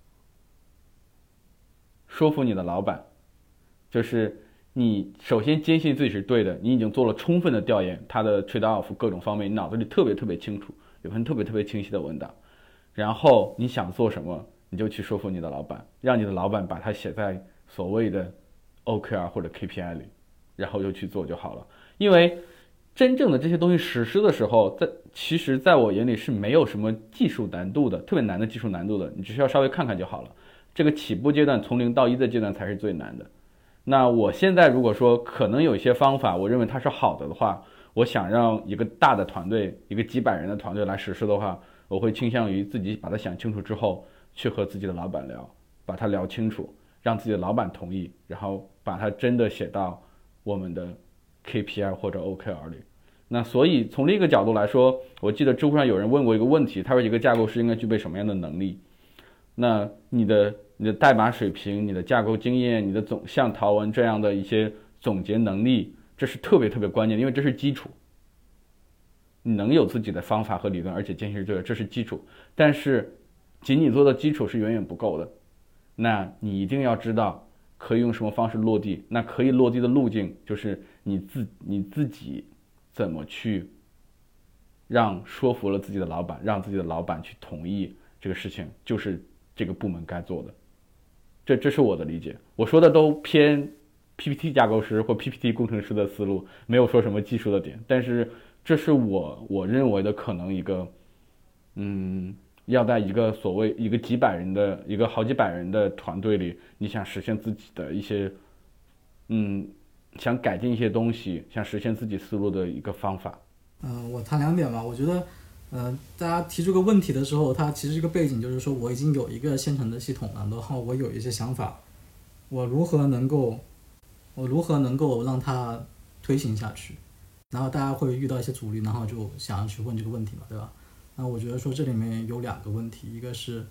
说服你的老板，就是你首先坚信自己是对的，你已经做了充分的调研，他的 trade off 各种方面，你脑子里特别清楚，有份特别清晰的文档，然后你想做什么，你就去说服你的老板，让你的老板把它写在所谓的 OKR 或者 KPI 里，然后就去做就好了。因为真正的这些东西实施的时候，其实在我眼里是没有什么技术难度的，特别难的技术难度的，你只需要稍微看看就好了。这个起步阶段从0到1的阶段才是最难的。那我现在如果说可能有一些方法，我认为它是好的话，我想让一个大的团队，一个几百人的团队来实施的话，我会倾向于自己把它想清楚之后，去和自己的老板聊，把它聊清楚，让自己的老板同意，然后把它真的写到我们的 KPI 或者 OKR 里。那所以从另一个角度来说，我记得知乎上有人问过一个问题，他说一个架构师应该具备什么样的能力？那你的代码水平，你的架构经验，你的像陶文这样的一些总结能力，这是特别关键的，因为这是基础。 你能有自己的方法和理论，而且坚持这个，这是基础。但是仅你做的基础是远远不够的，那你一定要知道可以用什么方式落地。那可以落地的路径就是你自己怎么去说服了自己的老板，让自己的老板去同意这个事情，就是这个部门该做的。这是我的理解，我说的都偏 PPT 架构师或 PPT 工程师的思路，没有说什么技术的点，但是这是我认为的可能一个，要在一个所谓一个好几百人的团队里，你想实现自己的一些，想改进一些东西，想实现自己思路的一个方法。 我谈2点吧。我觉得，大家提这个问题的时候，它其实这个背景就是说，我已经有一个现成的系统了，然后我有一些想法，我如何能够让它推行下去？然后大家会遇到一些阻力，然后就想要去问这个问题嘛，对吧？那我觉得说这里面有2个问题，一个是，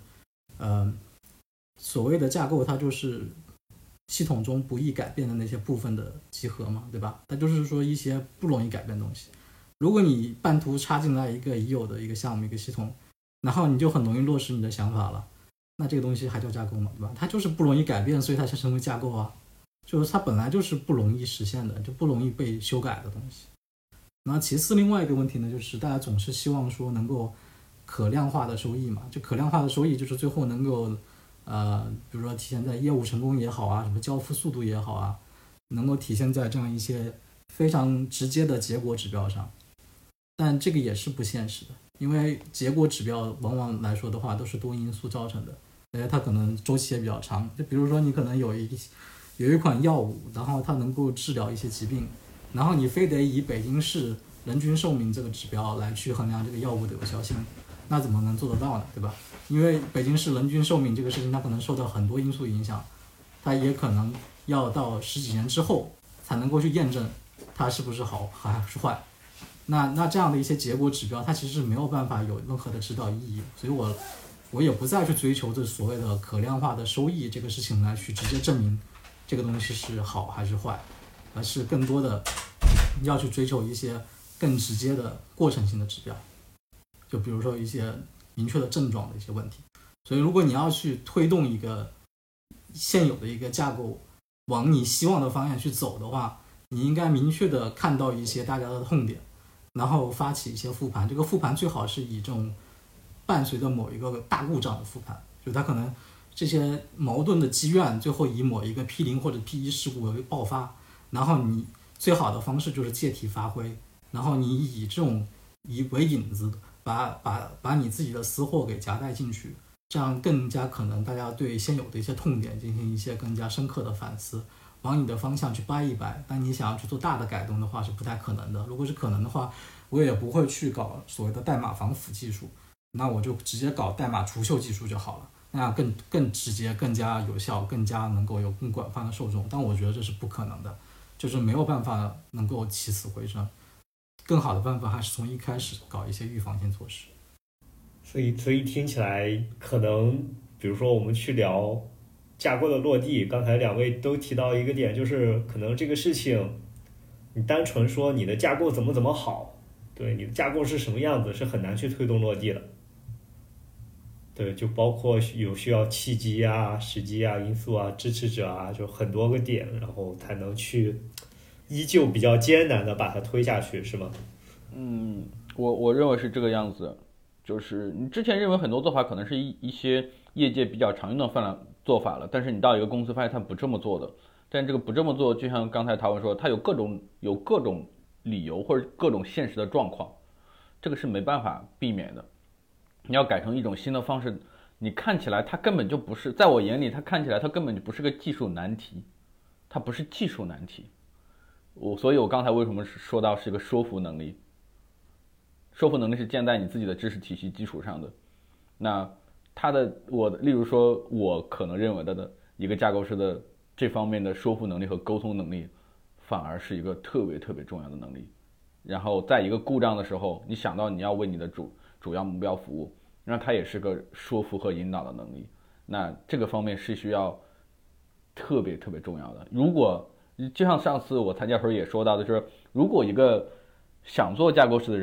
所谓的架构，它就是系统中不易改变的那些部分的集合嘛，对吧？它就是说一些不容易改变的东西。如果你半途插进来一个已有的一个项目一个系统，然后你就很容易落实你的想法了，那这个东西还叫架构吗？对吧？它就是不容易改变，所以它才成为架构啊。就是它本来就是不容易实现的，就不容易被修改的东西。那其次，另外一个问题呢，就是大家总是希望说能够可量化的收益嘛，就可量化的收益就是最后能够比如说体现在业务成功也好啊，什么交付速度也好啊，能够体现在这样一些非常直接的结果指标上。但这个也是不现实的，因为结果指标往往来说的话都是多因素造成的，而且它可能周期也比较长。就比如说你可能有一款药物，然后它能够治疗一些疾病，然后你非得以北京市人均寿命这个指标来去衡量这个药物的有效性，那怎么能做得到呢？对吧？因为北京市人均寿命这个事情，它可能受到很多因素影响，它也可能要到10几年之后才能够去验证它是不是好还是坏。那这样的一些结果指标，它其实没有办法有任何的指导意义，所以我也不再去追求这所谓的可量化的收益这个事情来去直接证明这个东西是好还是坏，而是更多的要去追求一些更直接的过程性的指标，就比如说一些明确的症状的一些问题。所以如果你要去推动一个现有的一个架构往你希望的方向去走的话，你应该明确的看到一些大家的痛点，然后发起一些复盘。这个复盘最好是以这种伴随着某一个大故障的复盘，就它可能这些矛盾的积怨最后以某一个 P0 或者 P1 事故为爆发，然后你最好的方式就是借题发挥，然后你以这种为引子把你自己的私货给夹带进去，这样更加可能大家对现有的一些痛点进行一些更加深刻的反思，往你的方向去掰一掰。但你想要去做大的改动的话是不太可能的，如果是可能的话，我也不会去搞所谓的代码防腐技术，那我就直接搞代码除锈技术就好了，那样更直接，更加有效，更加能够有更广泛的受众。但我觉得这是不可能的，就是没有办法能够起死回生。更好的办法还是从一开始搞一些预防性措施。 所以听起来可能，比如说我们去聊架构的落地，刚才2位都提到一个点，就是可能这个事情，你单纯说你的架构怎么好，对，你的架构是什么样子，是很难去推动落地的。对，就包括有需要契机啊、时机啊、因素啊、支持者啊，就很多个点，然后才能去依旧比较艰难的把它推下去，是吗？ 我认为是这个样子，就是你之前认为很多做法可能是一些业界比较常用的做法了，但是你到一个公司发现它不这么做的，但这个不这么做，就像刚才陶文说，它有各种理由或者各种现实的状况，这个是没办法避免的。你要改成一种新的方式，你看起来它根本就不是，在我眼里它看起来它根本就不是个技术难题，它不是技术难题。所以我刚才为什么说到是一个说服能力，说服能力是建在你自己的知识体系基础上的。那例如说我可能认为的一个架构师的这方面的说服能力和沟通能力，反而是一个特别特别重要的能力。然后在一个故障的时候，你想到你要为你的主要目标服务，那它也是个说服和引导的能力。那这个方面是需要特别特别重要的。如果就像上次我参加时候也说到的，就是如果一个想做架构师的人，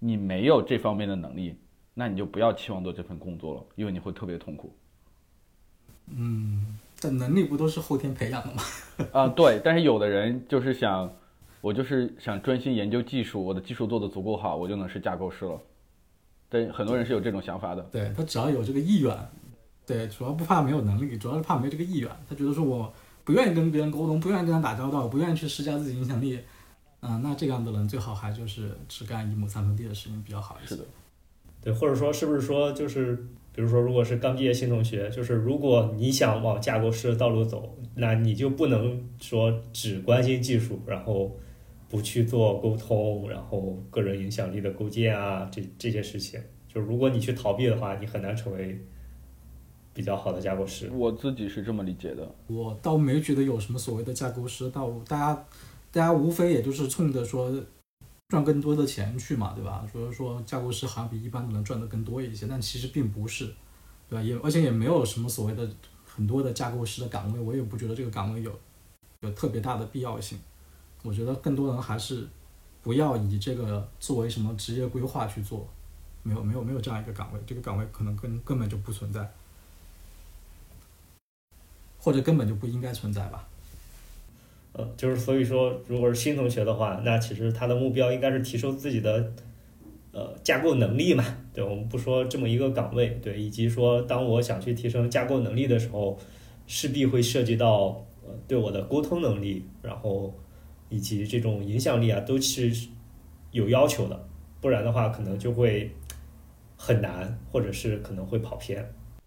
你没有这方面的能力，那你就不要期望做这份工作了，因为你会特别痛苦。 但能力不都是后天培养的吗？ 对，但是有的人就是我就是想专心研究技术，我的技术做得足够好，我就能是架构师了。对，很多人是有这种想法的。 对，他只要有这个意愿，对，主要不怕没有能力，主要是怕没有这个意愿。他觉得说我不愿意跟别人沟通，不愿意跟他打交道，不愿意去施加自己影响力，那这样的人最好还就是只干一亩三分地的事情比较好一些。 是的， 对，或者说是不是说就是比如说如果是刚毕业新同学，就是如果你想往架构师的道路走，那你就不能说只关心技术，然后不去做沟通，然后个人影响力的构建啊，这些事情，就是如果你去逃避的话，你很难成为比较好的架构师。 我自己是这么理解的。 我倒没觉得有什么所谓的架构师道路，大家无非也就是冲着说赚更多的钱去嘛，对吧？所以说架构师好像比一般的人赚的更多一些，但其实并不是，对吧？而且也没有什么所谓的很多的架构师的岗位，我也不觉得这个岗位有特别大的必要性。我觉得更多人还是不要以这个作为什么职业规划去做，没有这样一个岗位，这个岗位可能根本就不存在，或者根本就不应该存在吧。 就是所以说，如果是新同学的话，那其实他的目标应该是提升自己的架构能力嘛。对，我们不说这么一个岗位，对，以及说当我想去提升架构能力的时候，势必会涉及到对我的沟通能力，然后以及这种影响力啊，都是有要求的，不然的话可能就会很难，或者是可能会跑偏。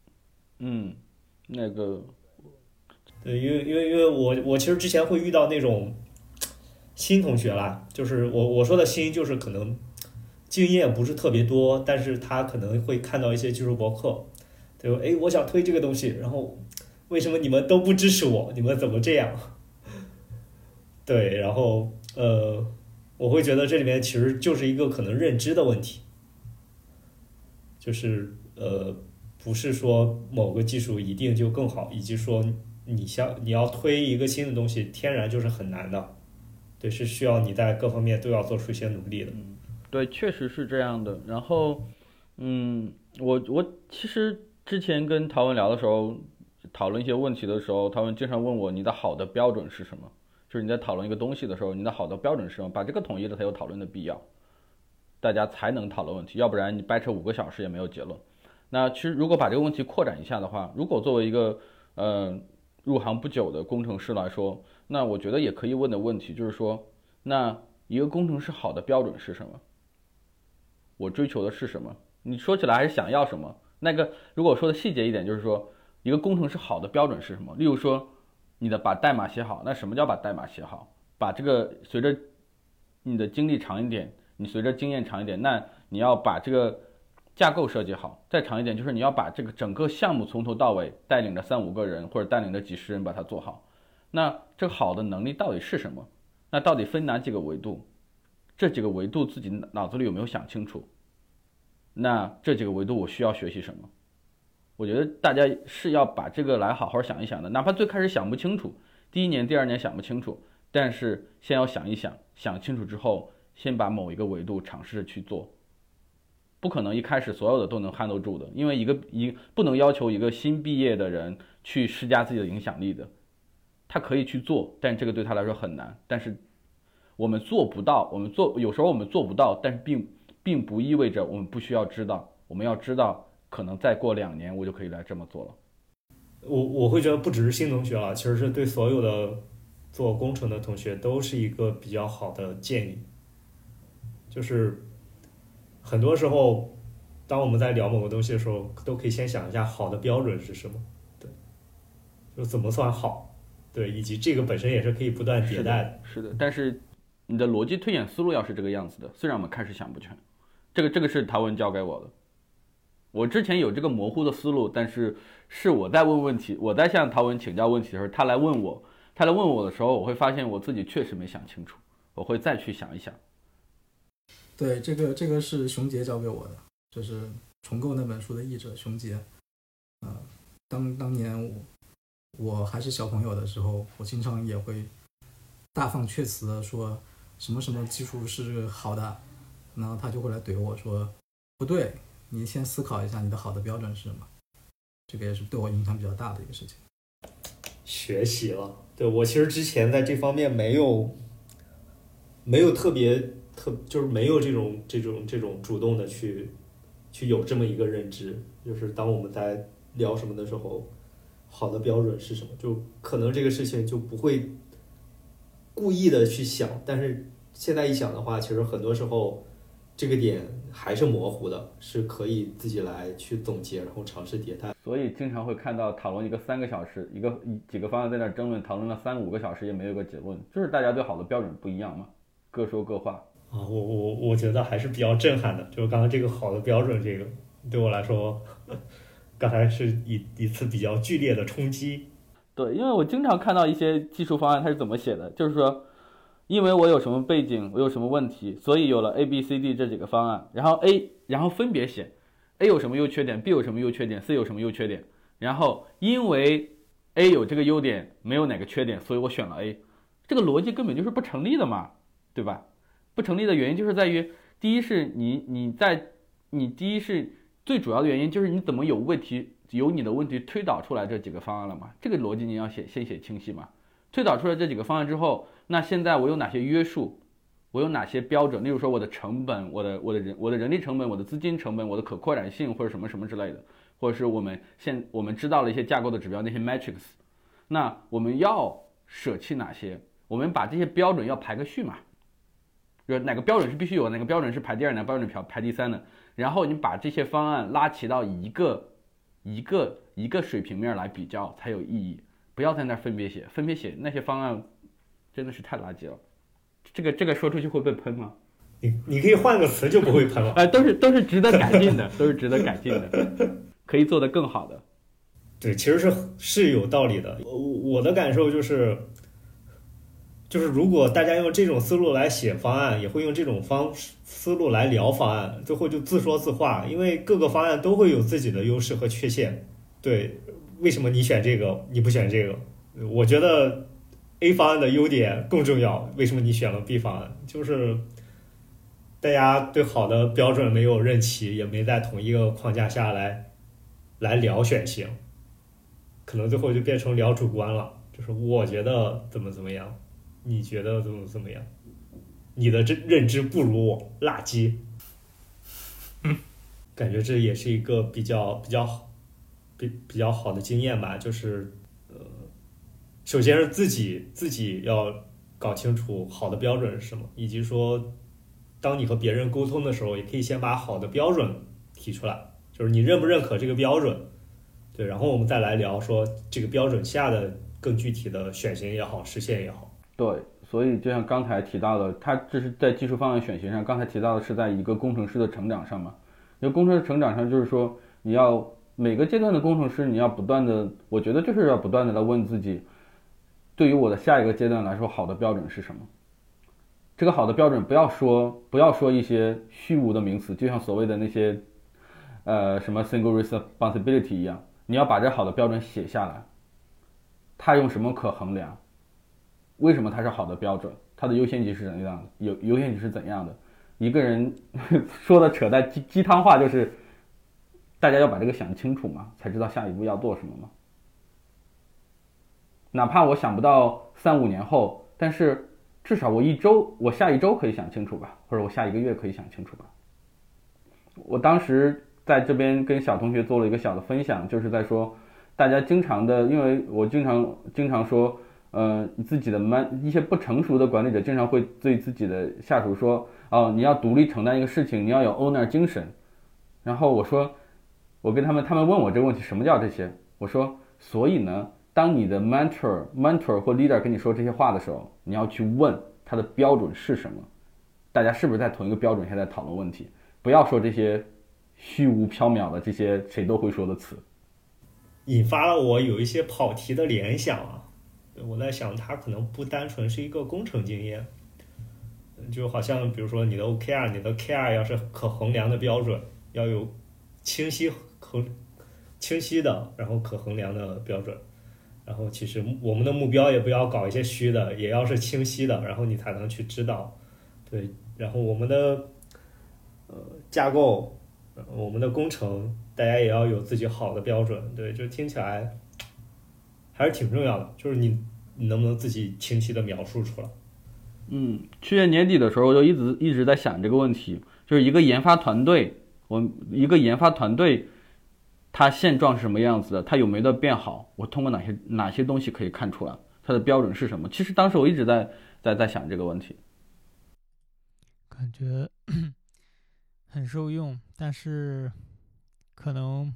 那个。 对，因为我其实之前会遇到那种新同学啦，就是我说的新，就是可能经验不是特别多，但是他可能会看到一些技术博客，对吧？哎，我想推这个东西，然后为什么你们都不支持我？你们怎么这样？对，然后我会觉得这里面其实就是一个可能认知的问题，就是不是说某个技术一定就更好，以及说你要推一个新的东西，天然就是很难的，对，是需要你在各方面都要做出一些努力的。 对，确实是这样的。然后，我其实之前跟陶文聊的时候，讨论一些问题的时候，陶文经常问我你的好的标准是什么？就是你在讨论一个东西的时候，你的好的标准是什么？把这个统一了才有讨论的必要，大家才能讨论问题，要不然你掰扯5个小时也没有结论。那其实如果把这个问题扩展一下的话，如果作为一个入行不久的工程师来说，那我觉得也可以问的问题就是说，那一个工程师好的标准是什么？我追求的是什么？你说起来还是想要什么？那个如果说的细节一点，就是说一个工程师好的标准是什么？例如说你的把代码写好，那什么叫把代码写好？把这个随着你的经历长一点，你随着经验长一点，那你要把这个架构设计好，再长一点就是你要把这个整个项目从头到尾带领着3-5个人或者带领着几十人把它做好。那这个好的能力到底是什么？那到底分哪几个维度？这几个维度自己脑子里有没有想清楚？那这几个维度我需要学习什么？我觉得大家是要把这个来好好想一想的，哪怕最开始想不清楚，第1年、第2年想不清楚，但是先要想一想，想清楚之后，先把某一个维度尝试着去做。不可能一开始所有的都能 handle 住的，因为不能要求一个新毕业的人去施加自己的影响力的，他可以去做，但这个对他来说很难。但是我们做不到，有时候我们做不到，但是并不意味着我们不需要知道，我们要知道，可能再过2年我就可以来这么做了。 我会觉得不只是新同学啊，其实是对所有的做工程的同学都是一个比较好的建议，就是很多时候，当我们在聊某个东西的时候，都可以先想一下好的标准是什么，对，就怎么算好，对，以及这个本身也是可以不断迭代的。 是的，但是你的逻辑推演思路要是这个样子的，虽然我们开始想不全，这个是陶文教给我的。我之前有这个模糊的思路，但是我在问问题，我在向陶文请教问题的时候，他来问我的时候，我会发现我自己确实没想清楚，我会再去想一想。 对，这个是熊杰教给我的，就是重构那本书的译者熊杰。当年我还是小朋友的时候，我经常也会大放厥词的说什么什么技术是好的， 然后他就会来怼我说不对，你先思考一下你的好的标准是什么。这个也是对我影响比较大的一个事情。 学习了，对，我其实之前在这方面没有特别就是没有这种主动的去有这么一个认知，就是当我们在聊什么的时候，好的标准是什么，就可能这个事情就不会故意的去想，但是现在一想的话，其实很多时候这个点还是模糊的，是可以自己来去总结，然后尝试迭代。 所以经常会看到讨论一个3个小时，几个方案在那争论，讨论了3-5个小时也没有个结论，就是大家对好的标准不一样嘛，各说各话。 啊，我觉得还是比较震撼的，就是刚刚这个好的标准，这个对我来说，刚才是一次比较剧烈的冲击。 对，因为我经常看到一些技术方案它是怎么写的，就是说，因为我有什么背景，我有什么问题，所以有了 A、B、C、D 这几个方案，然后分别写 A 有什么优缺点 ，B 有什么优缺点 ，C 有什么优缺点，然后因为 A 有这个优点，没有哪个缺点，所以我选了 A， 这个逻辑根本就是不成立的嘛，对吧？不成立的原因就是在于，第一是最主要的原因就是你怎么由你的问题推导出来这几个方案了嘛？这个逻辑你要先写清晰嘛。推导出来这几个方案之后，那现在我有哪些约束？我有哪些标准？例如说我的成本、我的人力成本、我的资金成本、我的可扩展性或者什么什么之类的，或者是我们知道了一些架构的指标那些 metrics， 那我们要舍弃哪些？我们把这些标准要排个序嘛。就是哪个标准是必须有，哪个标准是排第二，哪个标准排第三的，然后你把这些方案拉齐到一个水平面来比较才有意义，不要在那分别写那些方案真的是太垃圾了。这个说出去会被喷吗？ 你可以换个词就不会喷了。 都是值得改进的，都是值得改进的，可以做得更好的。 对，其实是有道理的。我的感受就是如果大家用这种思路来写方案，也会用这种思路来聊方案，最后就自说自话，因为各个方案都会有自己的优势和缺陷。对，为什么你选这个，你不选这个？我觉得 A 方案的优点更重要，为什么你选了 B 方案？就是大家对好的标准没有认齐，也没在同一个框架下来聊选型，可能最后就变成聊主观了，就是我觉得怎么样，你觉得怎么样？你的认知不如我，垃圾。感觉这也是一个比较好的经验吧，就是首先是自己要搞清楚好的标准是什么，以及说当你和别人沟通的时候，也可以先把好的标准提出来，就是你认不认可这个标准，对，然后我们再来聊说这个标准下的更具体的选型也好，实现也好。对， 所以就像刚才提到的，它这是在技术方案选型上，刚才提到的是在一个工程师的成长上嘛。因为工程师成长上就是说，你要每个阶段的工程师，你要不断的，我觉得就是要不断的来问自己，对于我的下一个阶段来说，好的标准是什么？这个好的标准不要说一些虚无的名词，就像所谓的那些什么 single responsibility 一样，你要把这好的标准写下来，它用什么可衡量？为什么它是好的标准？它的优先级是怎样的？优先级是怎样的？一个人说的扯淡鸡汤话就是，大家要把这个想清楚嘛，才知道下一步要做什么嘛。哪怕我想不到3-5年后，但是至少我下一周可以想清楚吧，或者我下一个月可以想清楚吧。我当时在这边跟小同学做了一个小的分享，就是在说，大家经常的，因为我经常说，自己的一些不成熟的管理者经常会对自己的下属说，你要独立承担一个事情，你要有 owner 精神。然后我跟他们问我这个问题，什么叫这些？我说，所以呢，当你的 mentor 或 leader 跟你说这些话的时候，你要去问他的标准是什么，大家是不是在同一个标准下在讨论问题，不要说这些虚无缥缈的这些谁都会说的词。 引发了我有一些跑题的联想啊，我在想它可能不单纯是一个工程经验，就好像比如说你的 OKR 你的 KR 要是可衡量的标准，要有清晰的然后可衡量的标准，然后其实我们的目标也不要搞一些虚的，也要是清晰的，然后你才能去知道。对，然后我们的架构，我们的工程，大家也要有自己好的标准。对，就听起来还是挺重要的，就是你能不能自己清晰的描述出来。 去年年底的时候，我就一直在想这个问题，就是一个研发团队，它现状是什么样子的，它有没有的变好，我通过哪些东西可以看出来，它的标准是什么？其实当时我一直在想这个问题， 感觉很受用，但是可能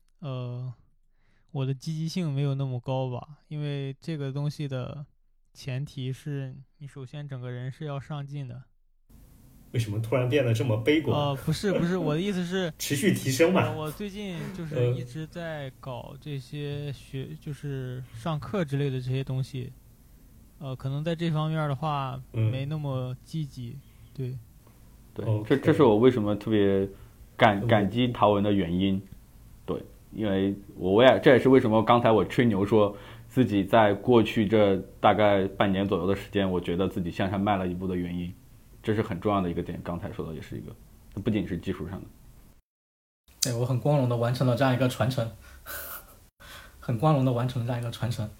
我的积极性没有那么高吧，因为这个东西的前提是你首先整个人是要上进的。 为什么突然变得这么悲观？ 不是，我的意思是持续提升嘛。 我最近就是一直在搞这些就是上课之类的这些东西，可能在这方面的话没那么积极，对。 对，这是我为什么特别感激陶文的原因，对，因为这也是为什么刚才我吹牛说自己在过去这大概半年左右的时间，我觉得自己向上迈了一步的原因，这是很重要的一个点。刚才说的也是一个，不仅是技术上的。 对，我很光荣的完成了这样一个传承，很光荣的完成了这样一个传承。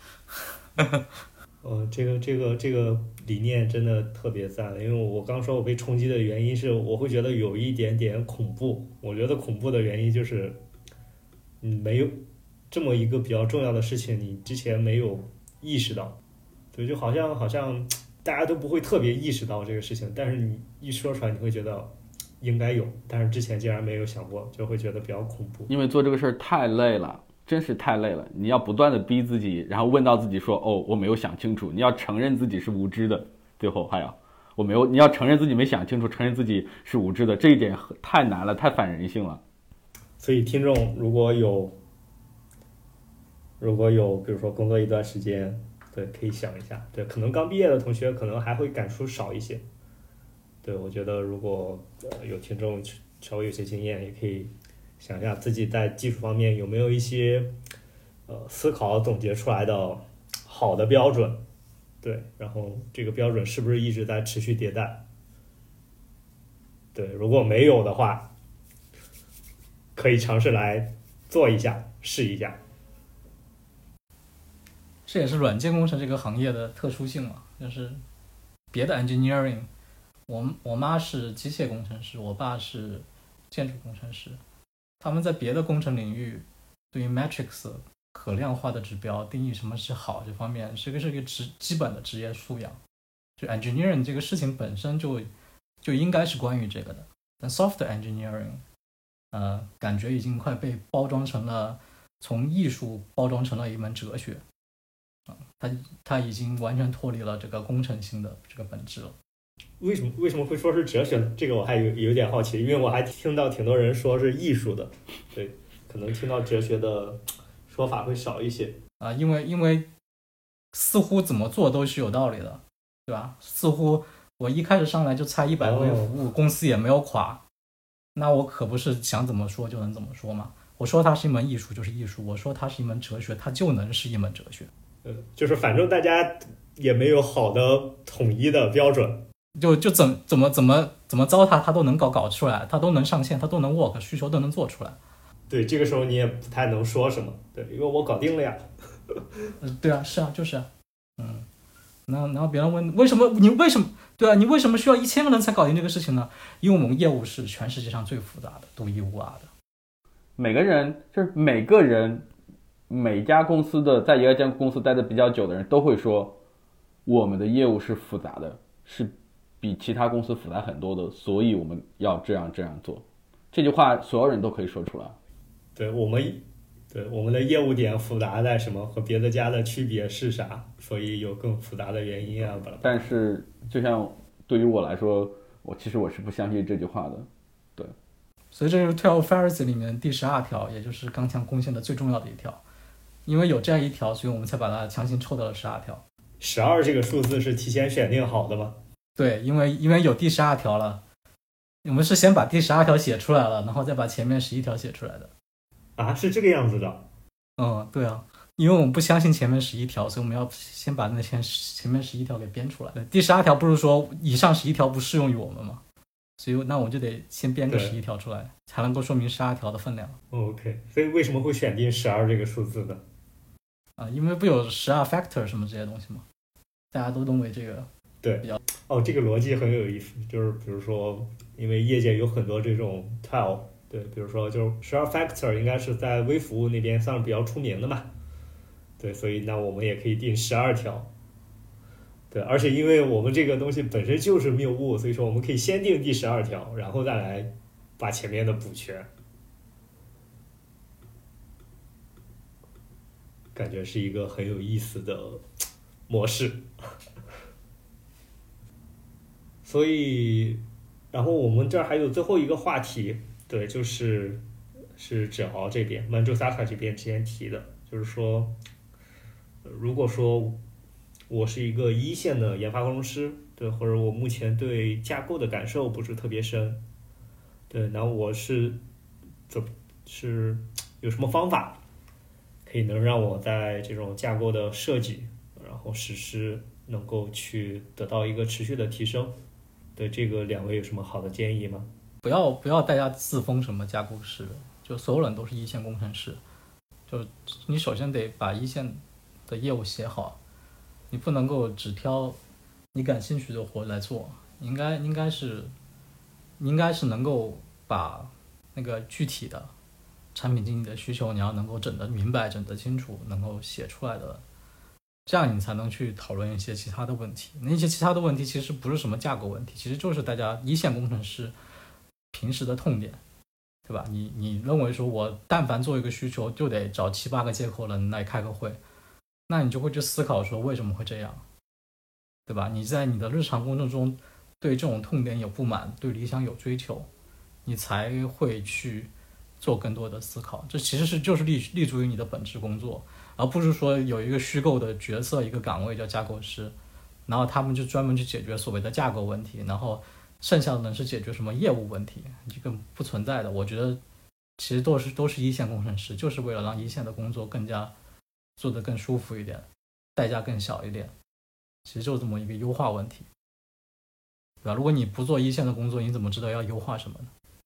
这个理念真的特别赞，因为我刚说我被冲击的原因是，我会觉得有一点点恐怖。我觉得恐怖的原因就是，没有这么一个比较重要的事情，你之前没有意识到，对，就好像大家都不会特别意识到这个事情，但是你一说出来，你会觉得应该有，但是之前竟然没有想过，就会觉得比较恐怖。 因为做这个事儿太累了。真是太累了，你要不断的逼自己，然后问到自己说，我没有想清楚，你要承认自己是无知的，最后还要你要承认自己没想清楚，承认自己是无知的，这一点太难了，太反人性了。 所以听众如果有比如说工作一段时间，对，可以想一下，对，可能刚毕业的同学可能还会感触少一些，对，我觉得如果有听众稍微有些经验，也可以想一下自己在技术方面有没有一些思考总结出来的好的标准，对，然后这个标准是不是一直在持续迭代？对，如果没有的话，可以尝试来做一下，试一下。 这也是软件工程这个行业的特殊性嘛，就是别的 engineering， 我妈是机械工程师，我爸是建筑工程师。他们在别的工程领域对于 metrics 可量化的指标定义什么是好这方面是一个基本的职业素养，就 engineering 这个事情本身就应该是关于这个的，但 software engineering 感觉已经快被包装成了，从艺术包装成了一门哲学，它已经完全脱离了这个工程性的这个本质了。 为什么会说是哲学呢？这个我还有点好奇，因为我还听到挺多人说是艺术的，对，可能听到哲学的说法会少一些啊，因为似乎怎么做都是有道理的，对吧？似乎我一开始上来就拆100位服务，公司也没有垮，那我可不是想怎么说就能怎么说嘛。我说它是一门艺术就是艺术，我说它是一门哲学，它就能是一门哲学。 就是反正大家也没有好的统一的标准。 就怎么糟蹋它都能搞出来，它都能上线，它都能 work， 需求都能做出来。 对，这个时候你也不太能说什么，对，因为我搞定了呀。 对啊，是啊，就是啊，然后别人问你为什么，对啊，你为什么需要1000个人才搞定这个事情呢？因为我们业务是全世界上最复杂的，独一无二的。 每个人，每家公司的在一家公司待的比较久的人都会说，我们的业务是复杂的，是比其他公司复杂很多的，所以我们要这样做。这句话所有人都可以说出来。 对，我们的业务点复杂在什么？和别的家的区别是啥？所以有更复杂的原因啊。 但是，就像对于我来说，其实我是不相信这句话的。对， 所以这是 12 Pharisee 里面第12条，也就是刚强贡献的最重要的一条。因为有这样一条，所以我们才把它强行抽到了12条。 12这个数字是提前选定好的吗？ 对，因为有第12条了，我们是先把第12条写出来了，然后再把前面11条写出来的。 啊，是这个样子的。 对啊，因为我们不相信前面11条，所以我们要先把那前面11条给编出来。第12条不是说以上11条不适用于我们吗？ 所以那我就得先编个11条出来，才能够说明12条的分量。 OK， 所以为什么会选定12这个数字呢？ 因为不有12 factor 什么这些东西吗？大家都认为这个对比较这个逻辑很有意思，就是比如说，因为业界有很多这种 tile， 对，比如说就是12 factor 应该是在微服务那边算是比较出名的嘛，对，所以那我们也可以定12条。对，而且因为我们这个东西本身就是谬误，所以说我们可以先定第12条，然后再来把前面的补全。感觉是一个很有意思的模式。所以，然后我们这儿还有最后一个话题，对，是芷豪这边Manjusaka 这边之前提的，就是说，如果说我是一个一线的研发工程师，对，或者我目前对架构的感受不是特别深，对，然后我是有什么方法可以能让我在这种架构的设计，然后实施能够去得到一个持续的提升？对，这个两位有什么好的建议吗？ 不要大家自封什么架构师，就所有人都是一线工程师，就你首先得把一线的业务写好，你不能够只挑你感兴趣的活来做，应该是能够把那个具体的产品经理的需求你要能够整得明白、整得清楚，能够写出来的，这样你才能去讨论一些其他的问题。那些其他的问题其实不是什么架构问题，其实就是大家一线工程师平时的痛点，对吧？你认为说我但凡做一个需求就得找7、8个接口人来开个会，那你就会去思考说为什么会这样，对吧？你在你的日常工作中对这种痛点有不满，对理想有追求，你才会去做更多的思考。这其实就是立足于你的本职工作，而不是说有一个虚构的角色，一个岗位叫架构师，然后他们就专门去解决所谓的架构问题，然后剩下的人是解决什么业务问题，这个不存在的。我觉得其实都是一线工程师，就是为了让一线的工作更加做得更舒服一点，代价更小一点，其实就是这么一个优化问题，对吧？如果你不做一线的工作，你怎么知道要优化什么呢？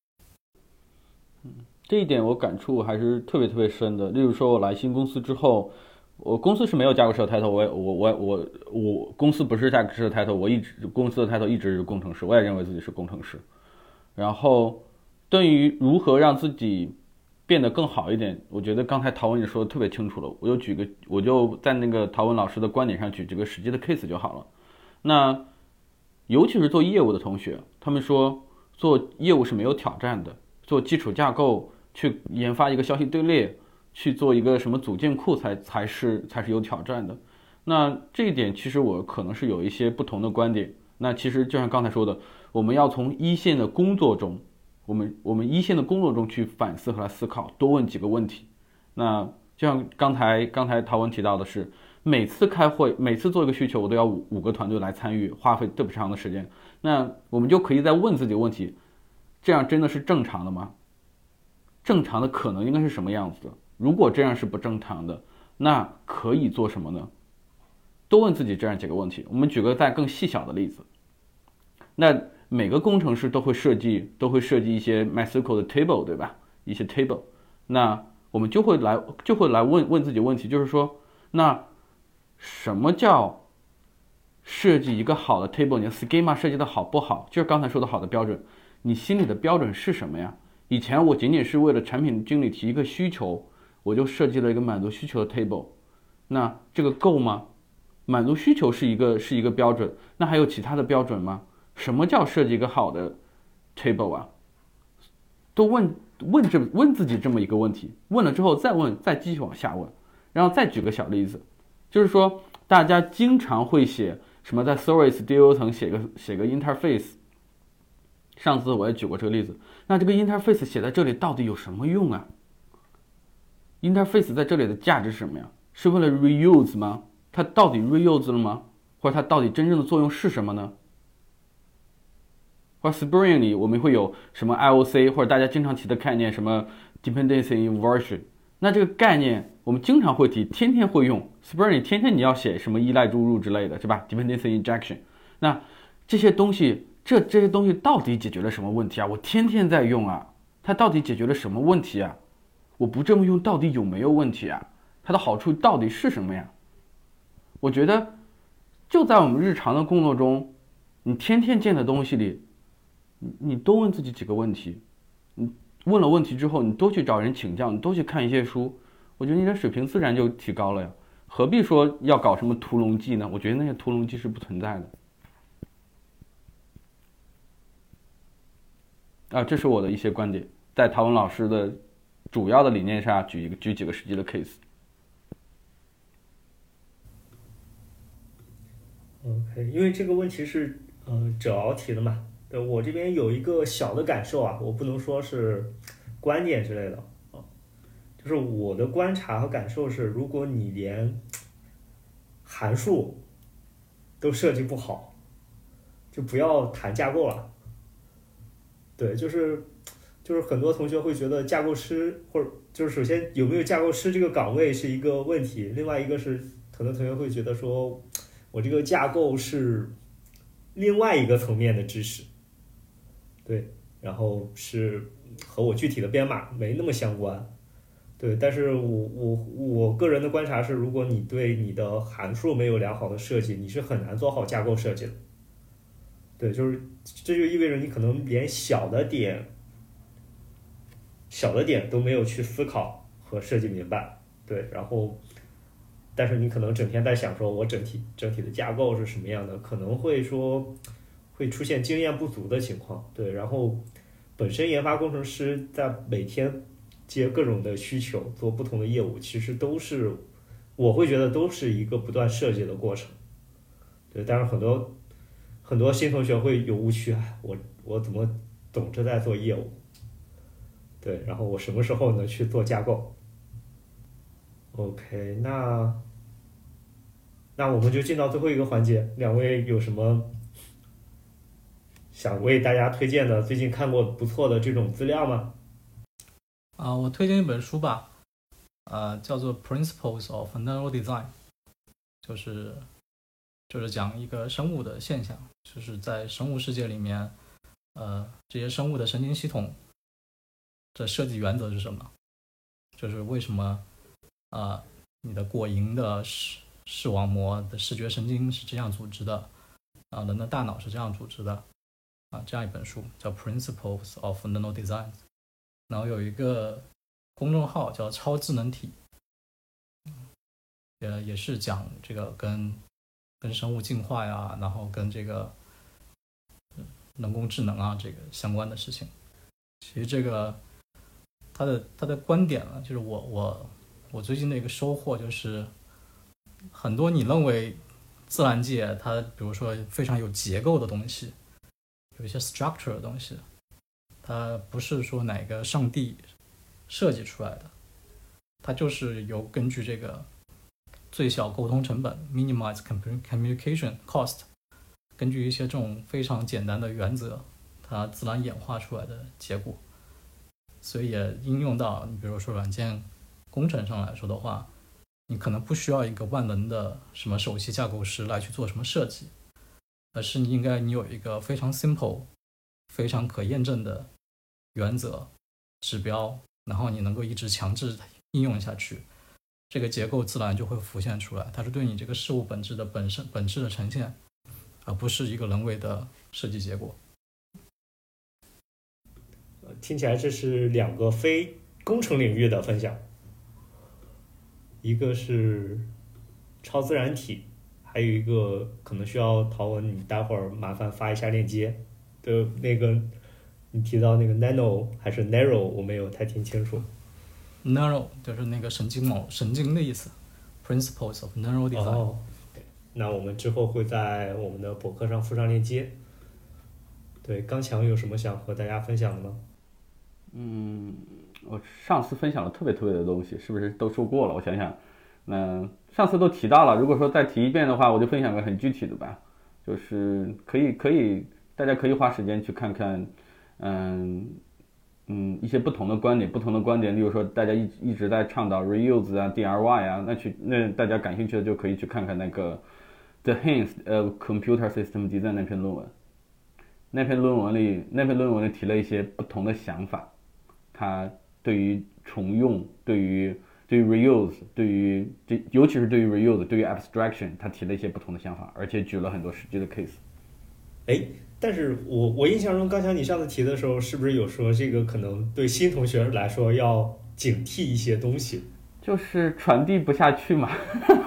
这一点我感触还是特别深的。例如说，我来新公司之后，我公司是没有架构师的 title， 我公司不是架构师的 title， 公司的 title 一直是工程师，我也认为自己是工程师。然后，对于如何让自己变得更好一点，我觉得刚才陶文也说的特别清楚了。我就在那个陶文老师的观点上举这个实际的 case 就好了。那尤其是做业务的同学，他们说做业务是没有挑战的，做基础架构去研发一个消息队列，去做一个什么组件库才是有挑战的。那这一点其实我可能是有一些不同的观点。那其实就像刚才说的，我们要从一线的工作中，我们一线的工作中去反思和来思考，多问几个问题。那就像刚才陶文提到的是，每次开会，每次做一个需求，我都要5个团队来参与，花费特别长的时间。那我们就可以再问自己问题，这样真的是正常的吗？正常的可能应该是什么样子的？如果这样是不正常的，那可以做什么呢？多问自己这样几个问题。我们举个再更细小的例子，那每个工程师都会设计一些 MySQL 的 table， 对吧？一些 table， 那我们就会来问自己问题，就是说，那什么叫设计一个好的 table？ 你的 schema 设计的好不好？就是刚才说的好的标准，你心里的标准是什么呀？以前我仅仅是为了产品经理提一个需求，我就设计了一个满足需求的 table， 那这个够吗？满足需求是一个标准，那还有其他的标准吗？什么叫设计一个好的 table 啊？都问自己这么一个问题，问了之后再问，再继续往下问，然后再举个小例子，就是说大家经常会写什么在 service DO 层写个 interface， 上次我也举过这个例子，那这个 interface 写在这里到底有什么用啊？ interface 在这里的价值是什么呀？是为了 reuse 吗？它到底 reuse 了吗？或者它到底真正的作用是什么呢？或者 Spring 里我们会有什么 IOC， 或者大家经常提的概念什么 dependency inversion， 那这个概念我们经常会提，天天会用。 Spring 里天天你要写什么依赖注入之类的，是吧？ dependency injection， 那这些东西这些东西到底解决了什么问题啊？我天天在用啊，它到底解决了什么问题啊？我不这么用到底有没有问题啊？它的好处到底是什么呀？我觉得就在我们日常的工作中，你天天见的东西里，你多问自己几个问题，你问了问题之后，你多去找人请教，你多去看一些书，我觉得你的水平自然就提高了呀。何必说要搞什么屠龙记呢？我觉得那些屠龙记是不存在的。这是我的一些观点，在陶文老师的主要的理念下举几个实际的 case。 OK， 因为这个问题是哲敖提的嘛，对，我这边有一个小的感受啊，我不能说是观点之类的啊，就是我的观察和感受是，如果你连函数都设计不好，就不要谈架构了。对，就是很多同学会觉得架构师或者就是首先有没有架构师这个岗位是一个问题，另外一个是很多同学会觉得说我这个架构是另外一个层面的知识，对，然后是和我具体的编码没那么相关，对，但是我个人的观察是，如果你对你的函数没有良好的设计，你是很难做好架构设计的。对，就是这就意味着你可能连小的点都没有去思考和设计明白，对，然后但是你可能整天在想说我整体的架构是什么样的，可能会出现经验不足的情况，对，然后本身研发工程师在每天接各种的需求，做不同的业务，其实我会觉得都是一个不断设计的过程，对，但是很多新同学会有误区，我怎么总是在做业务，对，然后我什么时候能去做架构 ？OK， 那我们就进到最后一个环节，两位有什么想为大家推荐的最近看过不错的这种资料吗？ 我推荐一本书吧，叫做 Principles of Neurodesign， 就是讲一个生物的现象，就是在生物世界里面，这些生物的神经系统的设计原则是什么？就是为什么你的果蝇的视网膜的视觉神经是这样组织的，人的大脑是这样组织的，这样一本书叫 Principles of Neurodesign， 然后有一个公众号叫超智能体，也是讲这个跟生物进化呀，然后跟这个人工智能啊这个相关的事情。其实这个他的观点呢，就是我最近的一个收获就是，很多你认为自然界它比如说非常有结构的东西，有一些 structure 的东西，它不是说哪个上帝设计出来的，它就是有根据这个最小沟通成本 minimize communication cost， 根据一些这种非常简单的原则，它自然演化出来的结果。所以也应用到你比如说软件工程上来说的话，你可能不需要一个万能的什么首席架构师来去做什么设计，而是你有一个非常 simple 非常可验证的原则指标，然后你能够一直强制应用下去，这个结构自然就会浮现出来，它是对你这个事物本质的呈现，而不是一个人为的设计结果。 听起来这是两个非工程领域的分享，一个是超自然体，还有一个可能需要陶文你待会儿麻烦发一下链接的那个，你提到那个 nano 还是 narrow， 我没有太听清楚。 Neural 就是那个神经的意思 ，Principles of Neurodesign。 那我们之后会在我们的博客上附上链接。对，刚强有什么想和大家分享的吗？ 我上次分享了特别的东西，是不是都说过了？我想想，上次都提到了，如果说再提一遍的话，我就分享个很具体的吧，就是可以，大家可以花时间去看看，一些不同的观点，例如说大家一直在倡导 reuse 啊 DIY 啊，那大家感兴趣的就可以去看看那个 The Hints of Computer System Design 那篇论文。 那篇论文里提了一些不同的想法，他对于重用，对于 reuse， 尤其是对于 reuse， 对于 abstraction， 他提了一些不同的想法，而且举了很多实际的 case。 但是我印象中，刚才你上次提的时候，是不是有说这个可能对新同学来说要警惕一些东西？ 就是传递不下去嘛。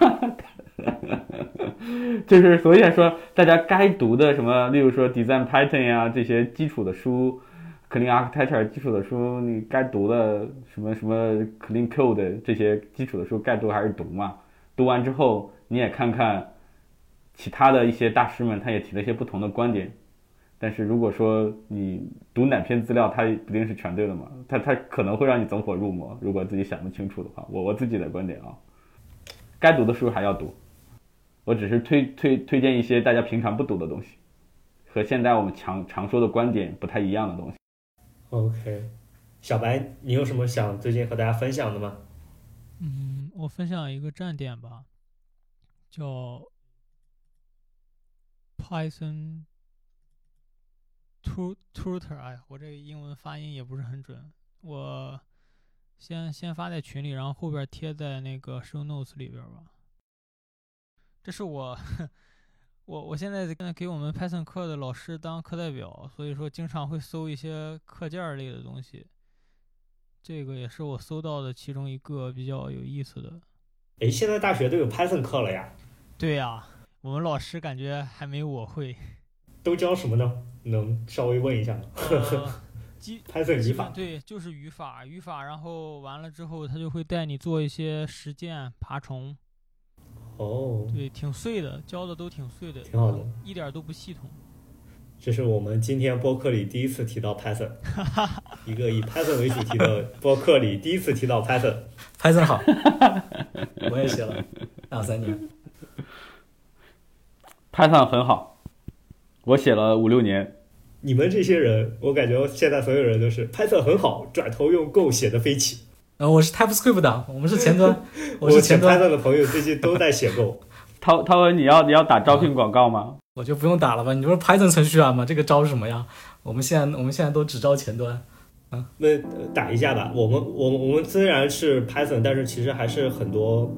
就是所以说大家该读的什么，例如说 Design Python 呀这些基础的书， Clean Architecture 基础的书，你该读的什么 Clean Code 这些基础的书该读还是读嘛。读完之后你也看看其他的一些大师们，他也提了一些不同的观点。但是如果说你读哪篇资料它不一定是全对的嘛，它可能会让你走火入魔，如果自己想不清楚的话。我自己的观点啊，该读的书还要读，我只是推荐一些大家平常不读的东西，和现在我们常说的观点不太一样的东西。 OK， 小白你有什么想最近和大家分享的吗？ 我分享一个站点吧，叫 Python Tutor。 哎呀，我这个英文发音也不是很准，我先发在群里，然后后边贴在那个 show notes 里边吧。这是我现在给我们 Python 课的老师当课代表，所以说经常会搜一些课件类的东西。这个也是我搜到的其中一个比较有意思的。 现在大学都有 Python 课了呀？ 对呀，我们老师感觉还没我会。 都教什么呢？能稍微问一下吗？Python 语法。 对，就是语法，然后完了之后他就会带你做一些实践爬虫。对，挺碎的，教的都挺碎的， 挺好的， 一点都不系统。 这是我们今天播客里第一次提到 Python， 一个以 Python 为主题的播客里第一次提到 Python。Python 好，我也写了2-3年。 Python 很好，我写了5-6年。 你们这些人，我感觉现在所有人都是 Python 很好，转头用 Go 写的飞起。 我是 TypeScript 的，我们是前端。我是前端。 Python 的朋友最近都在写 Go。 涛文，你要打招聘广告吗？ 我就不用打了吧？你不是 Python 程序员吗？这个招是什么呀？我们现在都只招前端。 那打一下吧。我们虽然是 Python， 但是其实还是很多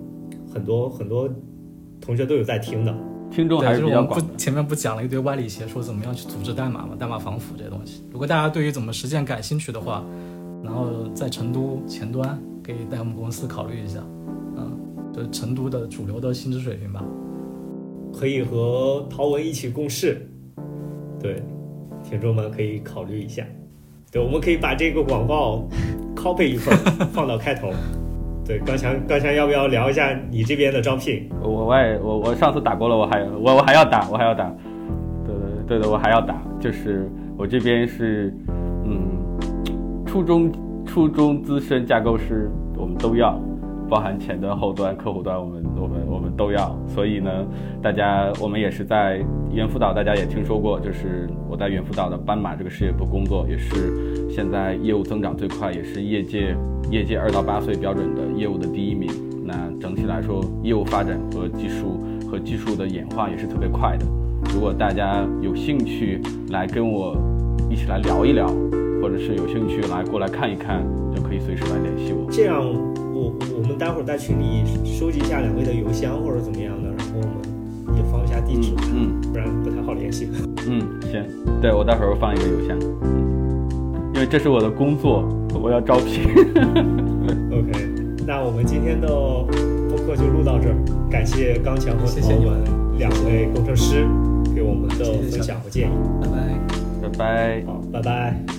同学都有在听的。 听众还是比较广的。 前面不讲了一堆歪理邪说怎么样去组织代码嘛，代码防腐这些东西。如果大家对于怎么实践感兴趣的话，然后在成都前端可以带我们公司考虑一下。就是成都的主流的薪资水平吧。 可以和陶文一起共事，对，听众们可以考虑一下。对，我们可以把这个广告 copy 一份放到开头。对，刚强要不要聊一下你这边的招聘？ 我上次打过了，我还要打。对，我还要打。就是我这边是初中资深架构师，我们都要。包含前端、后端、客户端，我们都要。所以呢，我们也是在猿辅导，大家也听说过，就是我在猿辅导的斑马这个事业部工作，也是现在业务增长最快，也是业界2到8岁标准的业务的第1名。那整体来说，业务发展和技术的演化也是特别快的。如果大家有兴趣来跟我一起来聊一聊，或者是有兴趣过来看一看，就可以随时来联系我。 这样我们待会儿在群里收集一下2位的邮箱或者怎么样的，然后我们也放一下地址，不然不太好联系。 行，对，我待会儿放一个邮箱，因为这是我的工作，我要招聘。 OK， 那我们今天的播客就录到这儿，感谢刚强和陶文2位工程师给我们的分享和建议。 拜拜。 拜拜。 好，拜拜。